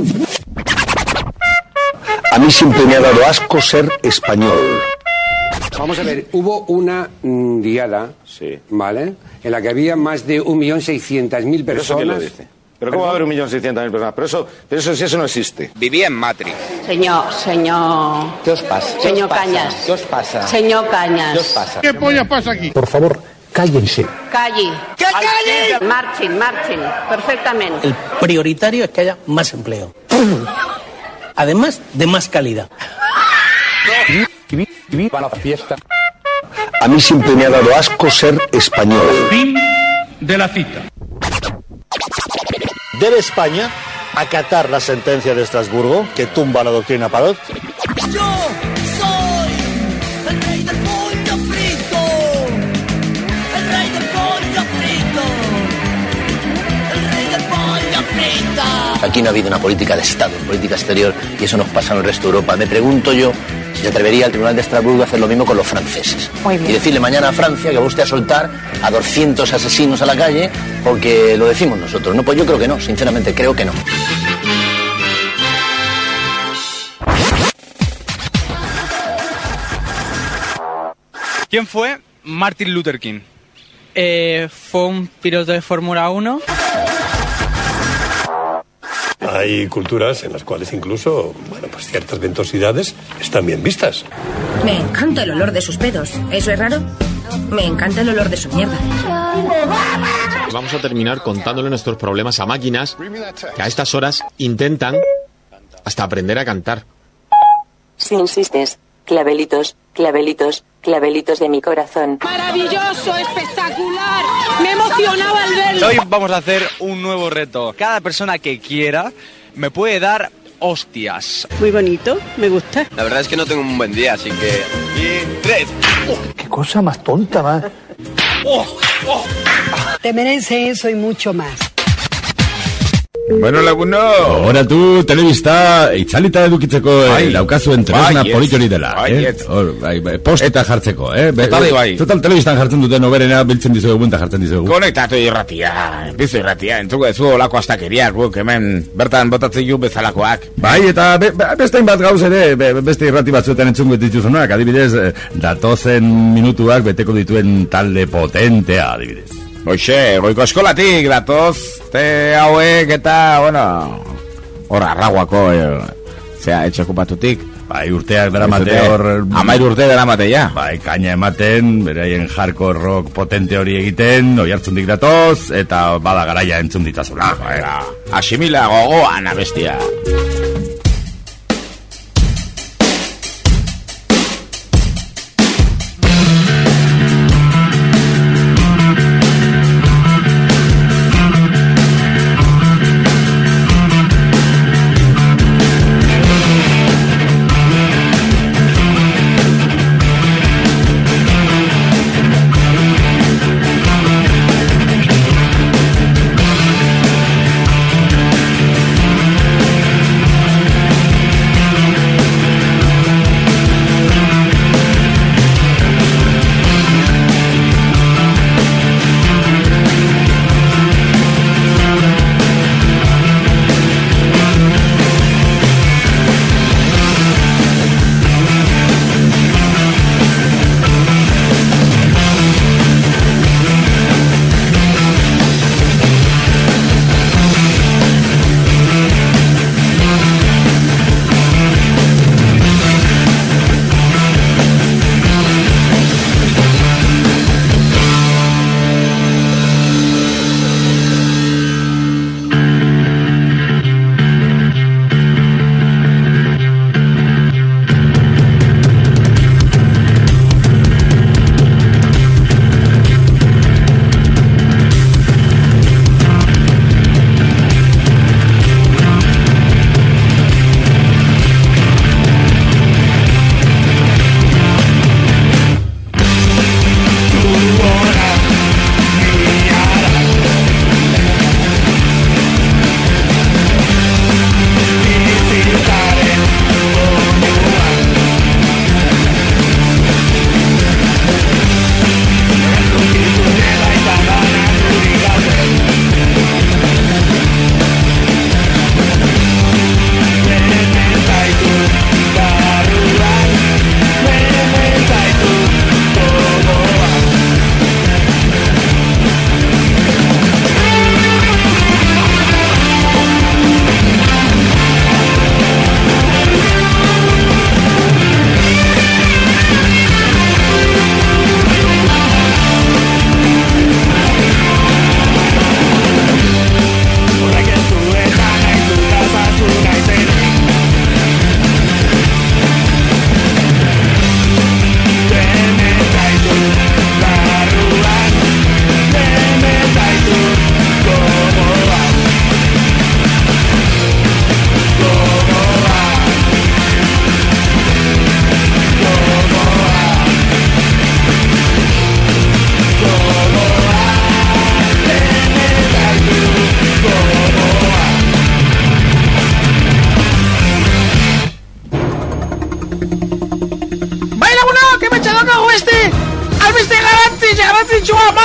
A mí siempre me ha dado asco ser español. Vamos a ver, hubo una mm, diada, sí. ¿vale? En la que había más de un millón seiscientas mil personas. ¿Pero eso quién lo dice? ¿Pero cómo va a haber un millón seiscientas mil personas? Pero eso, pero eso, si eso no existe. Vivía en Matrix. Señor, señor... ¿Qué os pasa? Señor ¿Qué os pasa? Cañas. ¿Qué os pasa? Señor Cañas. ¿Qué os pasa? ¿Qué pollas pasa aquí? Por favor, cállense. Calle. ¿Qué calle? Marchen, marchen. Perfectamente. El prioritario es que haya más empleo. Además de más calidad. Viva la fiesta. A mí siempre me ha dado asco ser español. Fin de la cita. ¿Debe España acatar la sentencia de Estrasburgo que tumba la doctrina Parot? Yo soy el rey del pollo frito, el rey del pollo frito, el rey del pollo frito. Aquí no ha habido una política de Estado, política exterior, y eso nos pasa en el resto de Europa. Me pregunto yo si se atrevería el Tribunal de Estrasburgo a hacer lo mismo con los franceses. Muy bien. Y decirle mañana a Francia que va usted a soltar a doscientos asesinos a la calle porque lo decimos nosotros. No, pues yo creo que no, sinceramente creo que no. ¿Quién fue Martin Luther King? Eh, fue un piloto de Fórmula uno. Hay culturas en las cuales incluso, bueno, pues ciertas ventosidades están bien vistas. Me encanta el olor de sus pedos. ¿Eso es raro? Me encanta el olor de su mierda. Vamos a terminar contándole nuestros problemas a máquinas que a estas horas intentan hasta aprender a cantar. Si insistes, clavelitos, clavelitos, clavelitos de mi corazón. Maravilloso, espectacular. Me emocionaba al verlo. Hoy vamos a hacer un nuevo reto. Cada persona que quiera me puede dar hostias. Muy bonito, me gusta. La verdad es que no tengo un buen día, así que... Y tres. Qué cosa más tonta, más. Oh, oh. Te merece eso y mucho más. Bueno, laguno, ahora tu telebista itzalita edukitzeko eh, daukazuen tresna polit hori dela, eh? Hor, bai, bai, posteta jartzeko, eh? Total, bai. Total, telebistan jartzen duten oberena biltzen dizuegu, bunta jartzen dizuegu. Konektatu irratia, bizu irratia, entzuko ez olako astakeriak, guk hemen bertan botatzen ju bezalakoak. Bai, eta be, be, beste bat gauz ere, be, beste irrati batzuetan entzungo dituzunak, adibidez, eh, datozen minutuak beteko dituen talde potentea, adibidez. Hoxe, goiko eskolatik datoz, te hauek eta, bueno, hor arraguako, eh, zera, etxe okupatutik. Bai, urteak daramate hor... Amair urte daramate, ja. Bai, kaina ematen, beraien hardcore rock potente hori egiten, oi hartzundik datoz, eta bada garaia entzun ditazula. Bai, asimila gogoan abestia.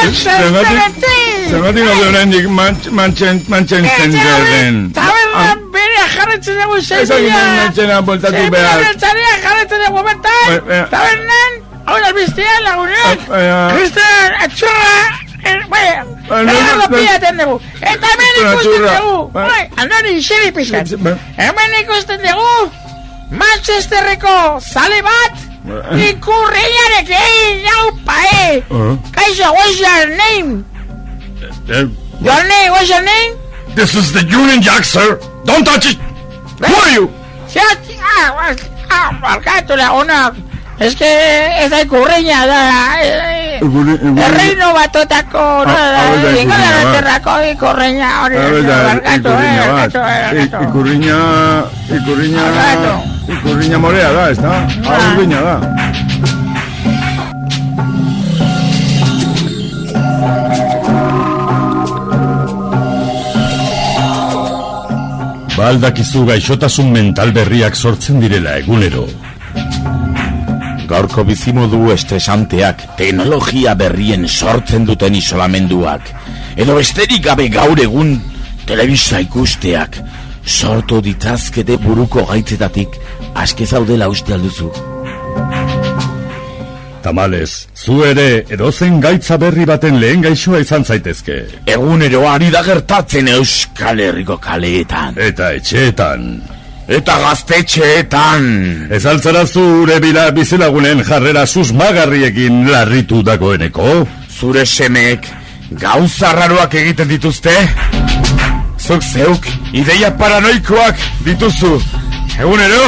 Zergatik hau oraindik mantzen zen. Tabernan bere jarretzen dugu zeizia. Mantzena boltatu behar. Tabernan jarretzen dugu bertan. Tabernan, hau da biztean lagunean. Kristian, atxorra, baina, erralo pilaten dugu. Eta hemen ikusten dugu. Andoni, xeri pixat. Hemen ikusten dugu, Manchesterreko zale bat, ikurriarekin, jaupa, eh. Kaixo, what's your name? Your name, what's your name? This is the Union Jack, sir. Don't touch it. Who are you? Ah, ah, marcatu lagunak. Es que ez da ikurriña da. Erreino batotako, ingola terrako ikurriña. Marcatu, eh, marcatu, eh. Ikurriña, ikurriña, ikurriña morea da, ez da? Ikurriña da. Baldakizu gaixotasun mental berriak sortzen direla egunero. Gaurko bizimodu estresanteak, teknologia berrien sortzen duten isolamenduak, edo besterik gabe gaur egun telebista ikusteak, sortu ditazkete buruko gaitzetatik aske zaudela uste alduzu. Tamalez, zu ere edozen gaitza berri baten lehen gaixoa izan zaitezke. Egunero ari da gertatzen Euskal Herriko kaleetan. Eta etxeetan. Eta gaztetxeetan. Ez altzarazu ure bila bizilagunen jarrera susmagarriekin larritu dagoeneko? Zure semek gauza raroak egiten dituzte? Zuk zeuk ideia paranoikoak dituzu. Egunero?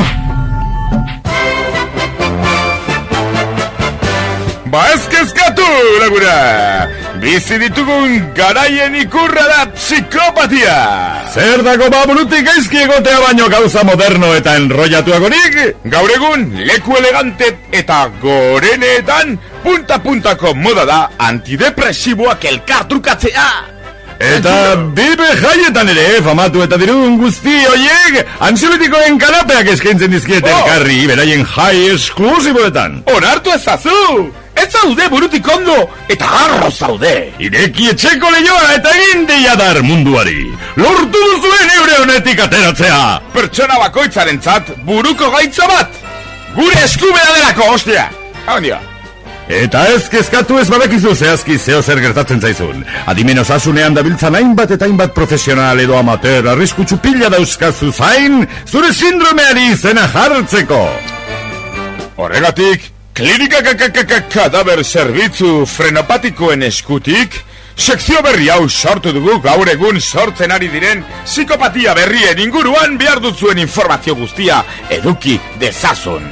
Ba ez kezkatu, lagura! Bizi ditugun garaien ikurra da psikopatia! Zer dago baburutik gaizki egotea baino gauza moderno eta enrollatuagorik? Gaur egun, leku elegante eta goreneetan punta-puntako moda da antidepresiboak elkartrukatzea! Eta bibe jaietan ere, famatu eta dirun guzti oiek, ansiolitikoen kanapeak eskaintzen dizkiete oh. Elkarri, beraien jai esklusiboetan. Onartu ezazu! Ez zaude burutik ondo, eta garro zaude. Ireki etxeko lehioa eta egin deiadar munduari. Lortu duzuen eure honetik ateratzea. Pertsona bakoitzaren zat, buruko gaitza bat. Gure eskubera delako, ostia. Hau dio. Eta ez kezkatu ez babekizu zehazki zeo zer gertatzen zaizun. Adimen osasunean dabiltzan hainbat eta hainbat profesional edo amateur arriskutsu pila dauzkazu zain, zure sindromeari izena jartzeko. Horregatik, Klinika kadaber zerbitzu frenopatikoen eskutik, sekzio berri hau sortu dugu gaur egun sortzen ari diren psikopatia berrien inguruan behar duzuen informazio guztia eduki dezazun.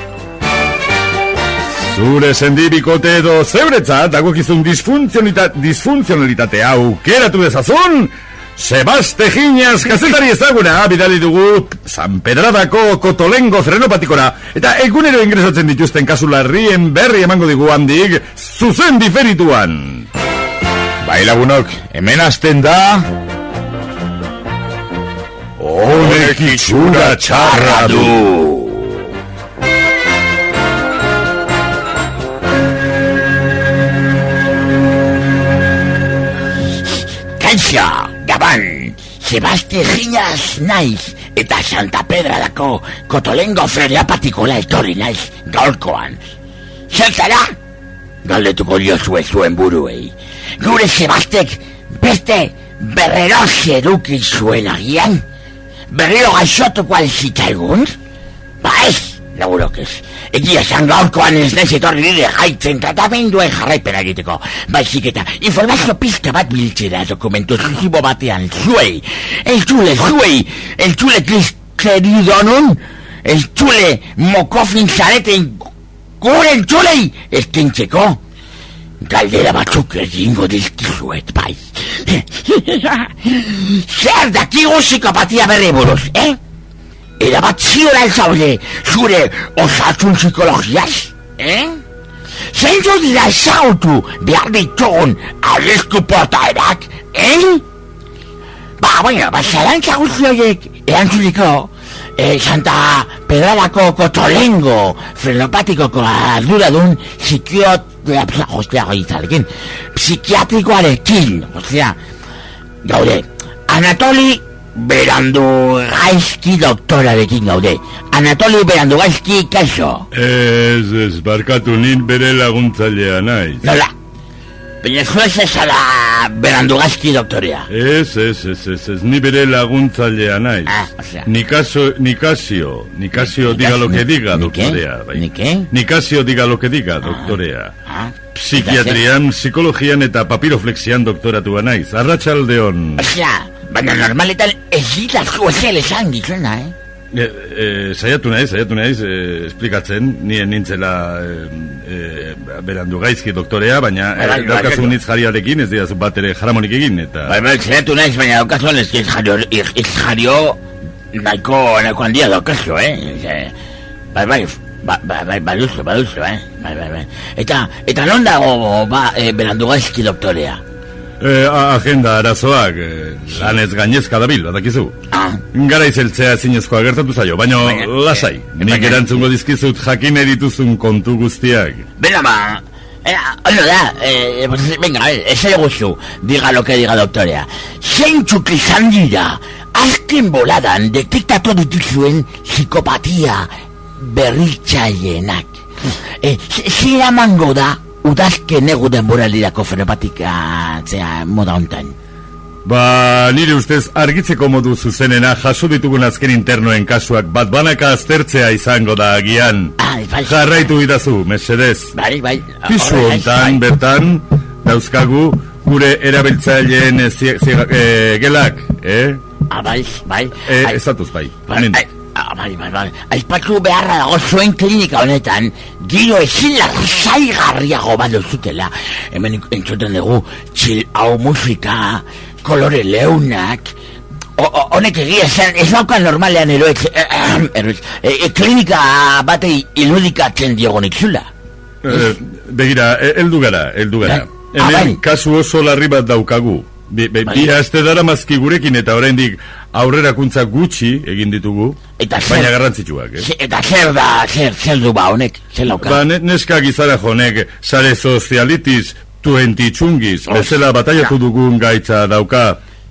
Zure sendibikote edo zeuretzat dagokizun disfunzionalitate hau keratu dezazun, Sebastián kazetari ezaguna bidali dugu San Pedradako Kotolengo Frenopatikora eta egunero ingresatzen dituzten kasu larrien berri emango digu handik zuzen diferituan. Bai lagunok, hemen hasten da honek itxura txarra du. Kaixo, Gabon, Sebastián naiz eta Santa Pedradako Kotolengo Frenopatikora etorri naiz gaurkoan. Zertara? Galdetuko diozue zuen buruei. Gure Sebastek beste berreroxe eduki zuen agian? Berriro gaixotuko alzitzaigun? Ba ez, lagurok ez. Egia esan gaurkoan ez naiz etorri nire jaitzen tratamenduen jarraipena egiteko. Baizik eta informazio pizka bat biltzera dokumentu esklusibo batean zuei. Entzule zuei, entzule tristeridonun, entzule mokofin zareten gure entzulei eskintzeko. Galdera batzuk egingo dizkizuet, bai. Zer dakigu psikopatia berri buruz, eh? Era bat ziora ezaude zure osasun psikologiaz, eh? Zeintzuk dira ezautu behar ditugun arrisku portaerak, eh? Ba, bueno, ba, zalantza guzti horiek erantzuliko, eh, Santa Pedradako Kotolengo Frenopatikoko arduradun psikiot hostia, psikiatrikoarekin, osea, gaude, Anatoli Berandugaizki doktorarekin gaude. Anatoli Berandugaizki, kaixo? Ez, ez, barkatu nin bere laguntzailea naiz. Nola? Baina zu ez ezala Berandugaizki doktorea. Ez, ez, ez, ez, ez, ni bere laguntzailea naiz. Ah, osea. Nicaso, Nicasio, Nicasio diga lo que diga, doktorea. Ni qué? Nicasio diga lo que diga, doktorea. Psikiatrian, psikologian eta papiroflexian doktoratua naiz. Arratsaldeon. Osea, baina normaletan ez dira zu ezel esan gizena, eh? E, e, saiatu naiz, saiatu naiz, e, esplikatzen, nien nintzela e, e, Berandugaizki doktorea, baina e, daukazun hitz jariarekin, ez dira bat ere jaramonik egin, eta... Bai, bai, saiatu naiz, baina daukazun ez hitz jario, hitz jario nahiko, nahiko handia daukazu, eh? Bai, bai, ba, ba, bai, baduzu, baduzu, eh? Bai, bai, bai. Eta, eta non dago, ba, e, Berandugaizki doktorea? E, agenda arazoak, e, lanez gainezka dabil, badakizu. Ah. Gara izeltzea zinezkoa gertatu zaio, baina lasai, nik erantzungo dizkizut jakin edituzun kontu guztiak. Bena, ba, eh, ono da, eh, pues, venga, ese guzu, diga lo que diga doktorea. Zeintzuk izan dira, azken boladan detektatu dituzuen psikopatia berritzaienak. Eh, zira mango da, udazke negu denboraldirako fenopatika, zera, moda hontan. Ba, nire ustez argitzeko modu zuzenena jaso ditugun azken internoen kasuak bat banaka aztertzea izango da agian. Ah, bai. Jarraitu idazu, mesedez. Bai, bai. Pisu hontan, bertan, dauzkagu, gure erabiltzaileen e, e, gelak, eh? Ah, bai, bai. E, ezatuz, bai. Bai, bai. Ah, bai, bai, bai. Aipatu beharra dago zuen klinika honetan, giro ezin zaigarriago bat duzutela. Hemen entzuten dugu, txil hau musika, kolore leunak, honek egia esan, ez dauka normalean eroetz, eroetz, e, klinika batei iludikatzen diogonik zula. E, begira, eldu gara, eldu gara. Hemen kasu oso larri bat daukagu. Bi, bi, bi aste dara mazki gurekin eta oraindik aurrerakuntza gutxi egin ditugu, eta zer, baina garrantzitsuak, eh? Eta zer da, zer, zer du ba honek, zer lauka? Ba, neska gizara honek, sare sozialitiz, tuentitxungiz, oh, bezala bataiatu dugun gaitza dauka.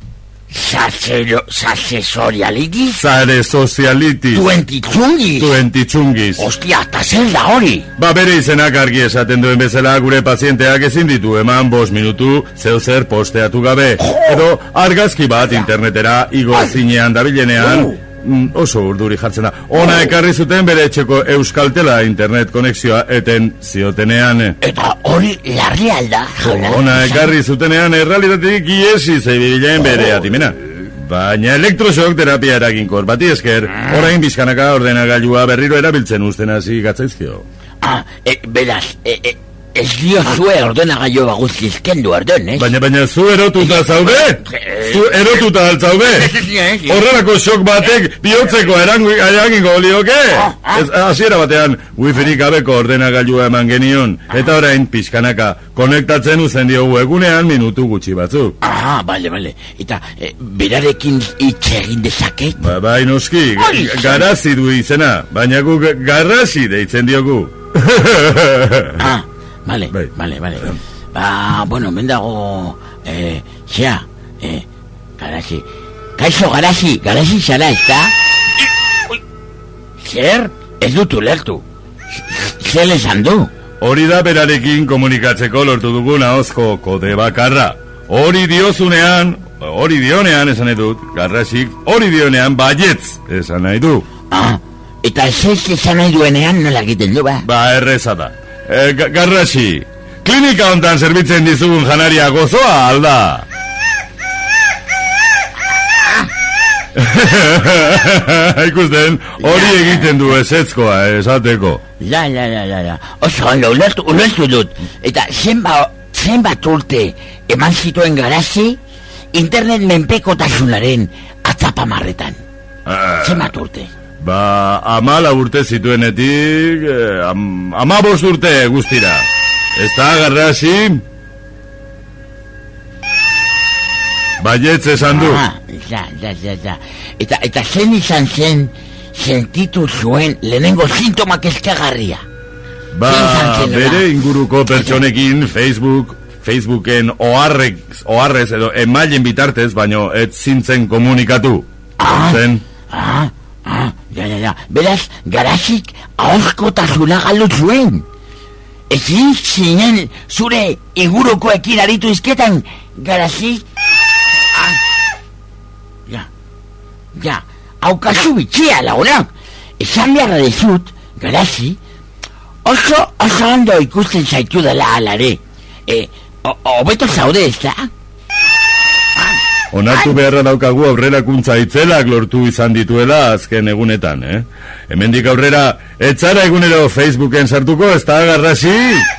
Sare sozialitiz? Sare sozialitiz. Tuentitxungiz? Tuentitxungiz. Ostia, eta zer da hori? Ba, bere izenak argi esaten duen bezala gure pazienteak ezin ditu eman bost minutu zeu zer posteatu gabe. Oh. Edo argazki bat internetera igo zinean dabilenean, uh. Mm, oso urduri jartzen da. Ona ekarri zuten bere etxeko Euskaltela internet konexioa eten ziotenean. Eta hori larri alda. Ona ekarri zutenean errealitatik iesi zeibilen bere atimena. Baina elektroshock terapia eraginkor bati esker, orain bizkanaka ordenagailua berriro erabiltzen usten hasi gatzaizkio. Ah, e, beraz, e, e, ez dio zue ordenagailu guztiz kendu orden, eh? Baina, baina, zu erotuta zaude? Zu erotuta altzaude? Horrelako shock batek bihotzeko eragingo olioke? Ez, hasiera batean, wifirik gabeko ordenagailua eman genion, eta orain pixkanaka konektatzen uzen diogu egunean minutu gutxi batzuk. Ah, bale, bale. Eta, e, berarekin hitz egin dezaket? Ba, bai, noski, garazi du izena, baina guk garrasi deitzen diogu. Ah, vale, bai. vale, vale. Ba, bueno, mendago, eh, xea, eh, garasi. Kaixo, garasi, garasi zara, ez da? Zer? Ez dutu lertu. Zer esan du? Hori da berarekin komunikatzeko lortu dugun ahozko kode bakarra. Hori diozunean, hori dionean esan edut, garrasik, hori dionean baietz esan nahi du. Ah, eta ez ez esan nahi duenean nola egiten du, ba? Ba, erreza da. E, garrasi, klinika hontan zerbitzen dizugun janaria gozoa, alda? Ikusten, hori egiten du ezetzkoa, esateko. La, la, la, la, la. Oso, ondo, ulertu, ulertu dut. Eta zenba, zenbat urte eman zituen garasi, internet menpekotasunaren atzapamarretan. Uh, zenbat urte? Ba, amala urte zituenetik, eh, am, amabos urte guztira. Ez da, garrasi? Baietz esan du. Ah, ja, ja, ja, ja. Eta, eta zen izan zen sentitu zuen lehenengo sintomak ezkagarria. Ba, bere inguruko pertsonekin Facebook, Facebooken oharrez, oharrez edo emailen bitartez, baino ez zintzen komunikatu. Ah, zen. ah, ah, ja, ja, ja. Beraz, Garaxik ahoskotasuna galdu zuen. Ezin zinen zure ingurukoekin aritu izketan, Garaxik. Ah, ja, ja, haukazu bitxia, lagunak. Esan beharra dizut, Garaxi, oso, oso ondo ikusten zaitu dela alare. E, hobeto zaude ez da? Onartu beharra daukagu aurrerakuntza itzelak lortu izan dituela azken egunetan, eh? Hemendik aurrera, etzara egunero Facebooken sartuko, ez da, Garrasi?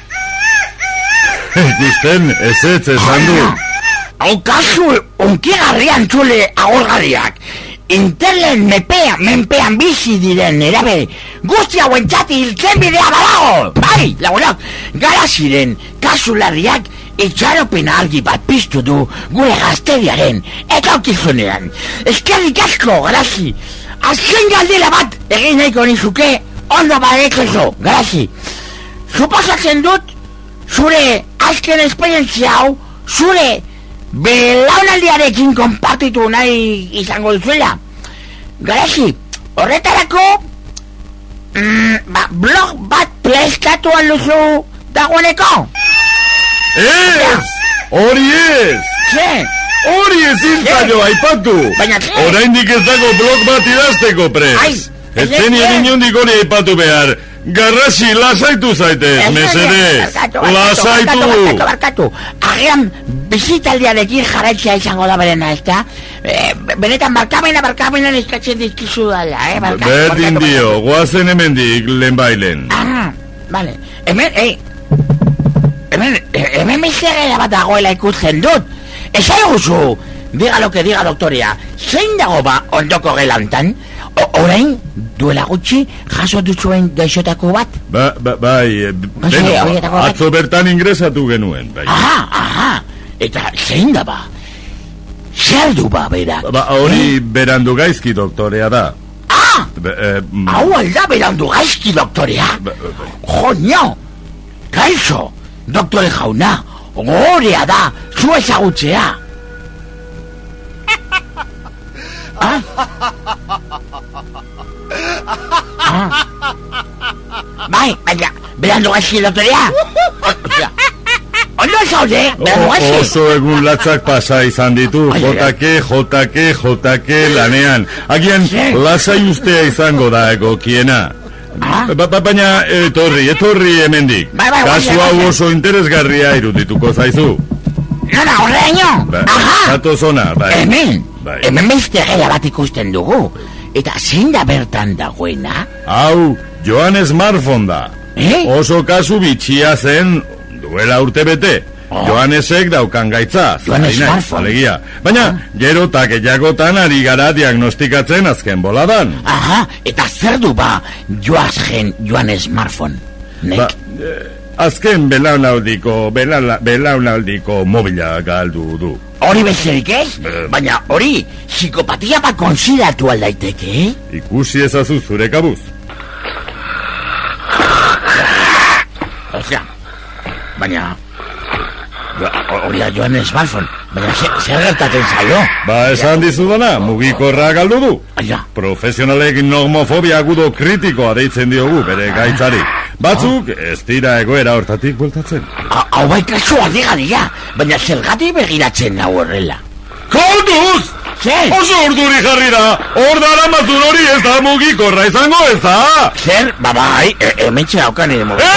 Ikusten, ez ez esan du. Hau kasu, unkigarrian txule agorgarriak. Internet mepean, menpean bizi diren erabe guzti hauen txati hiltzen bidea badago. Bai, lagunak, Garaxiren kasularriak itxaropena argi bat piztu du gure gazteriaren ekaukizunean. Eskerrik asko, Garaxi. Azken galdera bat egin nahiko nizuke ondo badeklezo, Garaxi. Suposatzen dut zure azken esperientzia hau zure belaunaldiarekin konpartitu nahi izango duzuela. Garaxi, horretarako mm, ba, blog bat prestatu alduzu dagoeneko? Ez! Hori ez! Ze? Hori ezin zailo aipatu! Baina ze? Oraindik ez dago blog bat idazteko prest! Ez zenien inondik hori aipatu behar! Garrasi, lasaitu zaitez, mesedez! Lasaitu! Barkatu, barkatu! Agian, bizitaldiarekin jarraitzea izango da berena, ez da? E, benetan, barkamena, barkamena eskatzen dizkizu dala, eh? Barkatu, berdin dio, goazen hemendik, lehen bailen. Ah, vale. Hemen, ei... Hemen, hemen mizerera bat dagoela ikusten dut. Eza eguzu, diga lo que diga doktorea, zein dago ba ondoko gelantan? Orain, duela gutxi, jaso duzuen gaixotako bat? Ba, ba, bai, beno, atzo bertan ingresatu genuen, bai. Aha, aha, eta zein da ba? Zer du ba, berak? Ba, hori berandu gaizki doktorea da. Ah! Hau alda berandu gaizki doktorea? Jo, nio! Gaixo, doktore jauna, gorea da, zu ezagutzea. Ah? Ah. Bai, baina, berandu gaizki doktorea? Ondo zaude, berandu gaizki? Oso egun latzak pasa izan ditu, jotake, jotake, jotake lanean. Agian, lasai ustea izango da egokiena. Ba, ba, baina, etorri, etorri hemendik. Kasu hau oso interesgarria irudituko zaizu. Nora, horreño? Aha! Zato zona, bai. Hemen, hemen beste gela bat ikusten dugu. Eta zein da bertan dagoena? Hau, Joan Smartphone da. Oso kasu bitxia zen duela urte bete. Joanesek daukan gaitza, zainai, alegia. Baina, gero eta gehiagotan ari gara diagnostikatzen azken boladan. Aha, eta zer du ba Joasgen Joan Smartphone? Ba, eh, azken belaunaldiko, belaunaldiko mobila galdu du. Hori bezerik ez? Baina hori, psikopatia bat konsideratu aldaiteke, eh? Ikusi ezazu zure kabuz. Osea, baina... Hori da Joan Smartphone, baina zer gertatzen zailo? Ba, esan dizudana, mugikorra galdu du. Profesionalek nomofobia agudo kritikoa deitzen diogu bere gaitzari. Batzuk, ez dira egoera hortatik bueltatzen. Hau bai kasua digaria, baina zergatik begiratzen hau horrela. Kontuz! Oso urduri jarri da! Hor da aramatun hori ez da mugikorra izango ez da! Zer, ba bai, hemen txeraukan ere mogu.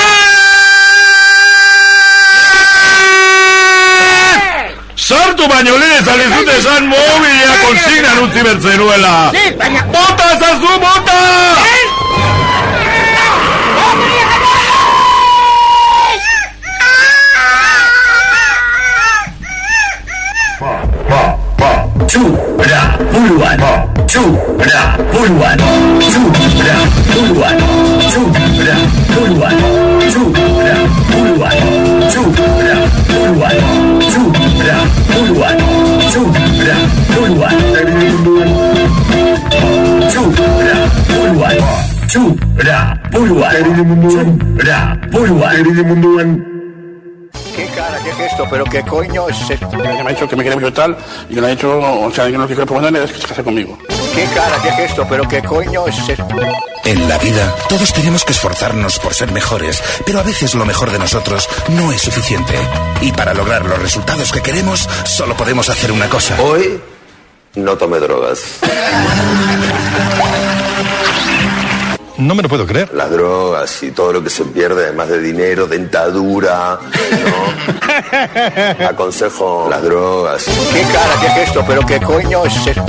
Sartu baino lehen zalizute esan mobila konsignan utzi bertzenuela! Bota ezazu, bota! Txura buruan, txura buruan, txura buruan, txura buruan, txura buruan, txura buruan, txura buruan, txura buruan, txura buruan, txura buruan. Txura buruan. Qué cara, qué gesto, pero qué coño es esto. Que me ha dicho que me quiere mucho tal, y que le ha dicho, o sea, que no quiere preguntarle es que se case conmigo. Qué cara, qué gesto, pero qué coño es esto. En la vida, todos tenemos que esforzarnos por ser mejores, pero a veces lo mejor de nosotros no es suficiente. Y para lograr los resultados que queremos, solo podemos hacer una cosa. Hoy, no tome drogas. No me lo puedo creer. Las drogas y todo lo que se pierde, además de dinero, dentadura, ¿no? Aconsejo las drogas. Qué cara, qué gesto, pero qué coño es esto.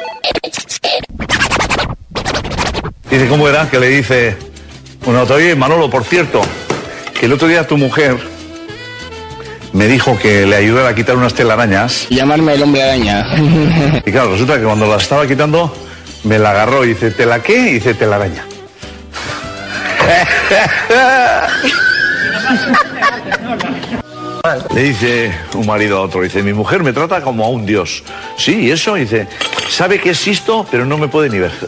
Dice, ¿cómo era? Que le dice, bueno, oye, Manolo, por cierto, que el otro día tu mujer me dijo que le ayudara a quitar unas telarañas. Llamarme el hombre araña. Y claro, resulta que cuando las estaba quitando, me la agarró y dice, ¿te la qué? Y dice, telaraña. Le dice un marido a otro, dice, mi mujer me trata como a un dios. Sí, ¿y eso? Dice, sabe que existo, pero no me puede ni ver.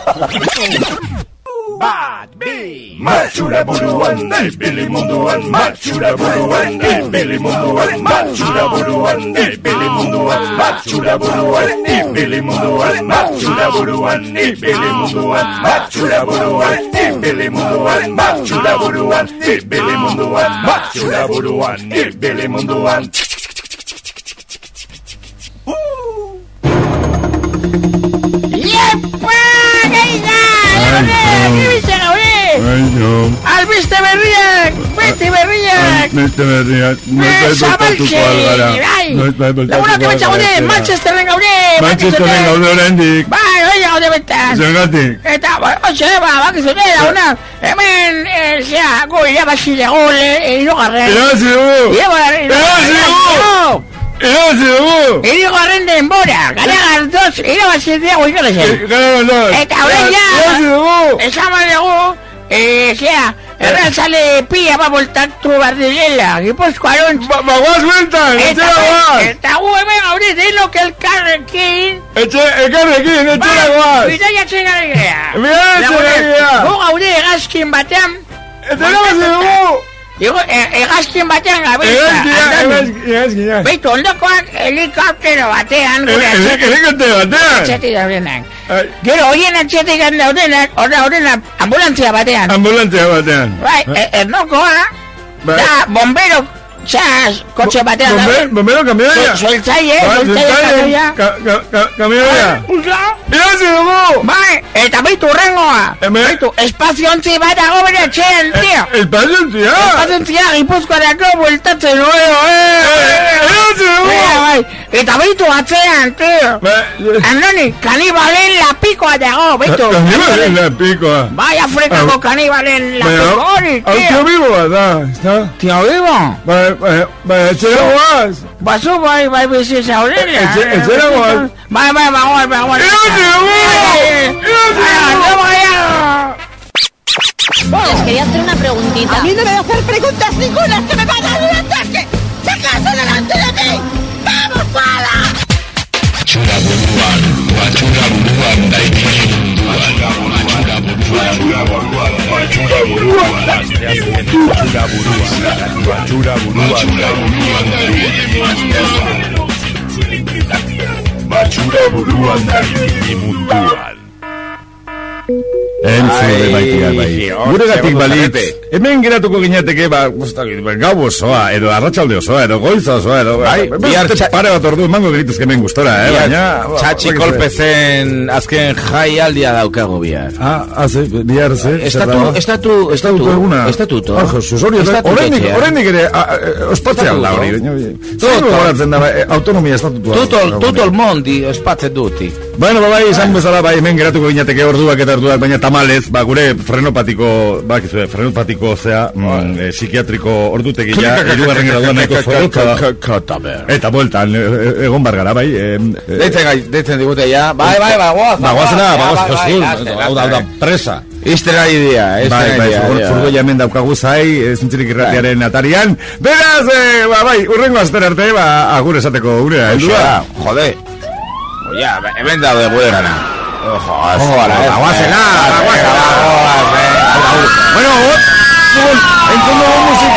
Matxura buruan, ibili munduan, matxura buruan, ibili munduan, matxura buruan, ibili munduan, matxura buruan, ibili munduan, matxura buruan, ibili munduan, matxura buruan, ibili munduan, matxura buruan, ibili munduan, matxura buruan, ibili munduan. Yepa, gaina! Albiste berriak, beste berriak. Beste berriak. Zabaltxe, bai. Lagunak hemen txagaude, Manchesterren gaude. Manchesterren gaude oraindik. Bai, hori gaude betaz. Zergatik. Eta, oitxe, ba, bakizune, lagunak. Hemen, zera, gu irabazi dugu, irugarren. Irabazi dugu. Irabazi dugu. Irabazi dugu. Irugarren denbora, gara gardoz, irabazi dugu ikarazen. Gara gardoz. Eta horrein ja. Irabazi dugu. Esaman dugu. Eh, sea, erran sale pilla ba voltatu bardilela, Gipuzkoaren... Ba, ba, guaz bueltan, etxera guaz! Eta gu hemen gauri denok elkarrekin... Etxe, elkarrekin, etxera guaz! Bidaia txera gea! Bidaia txera gea! Gu gauri egazkin batean... Eta gabazi dugu! Digo, egazkin batean gabiltza. Egazkin, egazkin, ja. Beitu, ondokoak helikoptero batean... Helikoptero batean? Atxetik daudenak. Gero, horien atxetik daudenak, horra horrena ambulantzia batean. Ambulantzia batean. Bai, ernokoa, da, bombero, txas, kotxe batean. Bombero, kamioia. Soltzaile, soltzaile, kamioia. Kamioia. Irazi dugu! Bai, eta baitu urrengoa. Baitu, espaziontzi bat dago bere etxean, tio. Espaziontzia? Espaziontzia, Gipuzkoarako bueltatzen nuevo, eh. Irazi dugu! Eta baitu atzean, tio. Andoni, kanibalen lapikoa dago, baitu. Kanibalen lapikoa. Bai, Afrikako kanibalen lapikoa hori, tio. Hau tio bibo bat da, ezta? Tio bibo? Bai, bai, bai, etxera guaz. Bazu, bai, bai, bizi zaurela. Etxera guaz. Bai, bai, bagoaz, bagoaz. Les quería hacer una preguntita. A mí no me voy a hacer preguntas ninguna, que me van a dar un ataque. ¡Sácase delante de mí! ¡Vamos, para! Matxura buruan, matxura buruan, daikini munduan. Matxura buruan, matxura buruan, matxura buruan, matxura buruan, matxura buruan, daikini munduan. Entzule baitiak bai. Guregatik balitz, hemen geratuko ginateke, ba, gau osoa, edo arratsalde osoa, edo goiz osoa, edo... Bai, bihar pare bat ordu emango gerituzke hemen gustora, eh, baina... Txatxi kolpezen azken jai aldia daukago bihar. Ah, haze, bihar, ze? Estatu, estatu, estatu, estatuto. Ah, Jesus, hori, horrendik ere, ospatzea alda hori. Zaino goratzen da, autonomia estatutua. Tutol mondi ospatzen duti. Bueno, bai, izan bezala, bai, hemen geratuko ginateke orduak eta orduak, baina tamalez, ba, gure frenopatiko, ba, kizue, frenopatiko, zea, mm, e, psikiatriko ordutegia, erugarren graduan nahiko zorotza. Eta bueltan, egon bargara, bai. Deitzen gai, deitzen digute ya, bai, bai, bai, guaz, ba, guazena, ba, guaz, Jesus, hau da, hau da, presa. Izten ari dia, izten ari dia. Bai, bai, furgoia hemen daukagu zai, zintzirik irratiaren atarian. Beraz, ba, bai, urrengo azter arte, ba, agur esateko gure, heldua. Jode. Oia, hemen daude gure gana. Ojo, aguazela, aguazela, aguazela. Bueno, en fondo música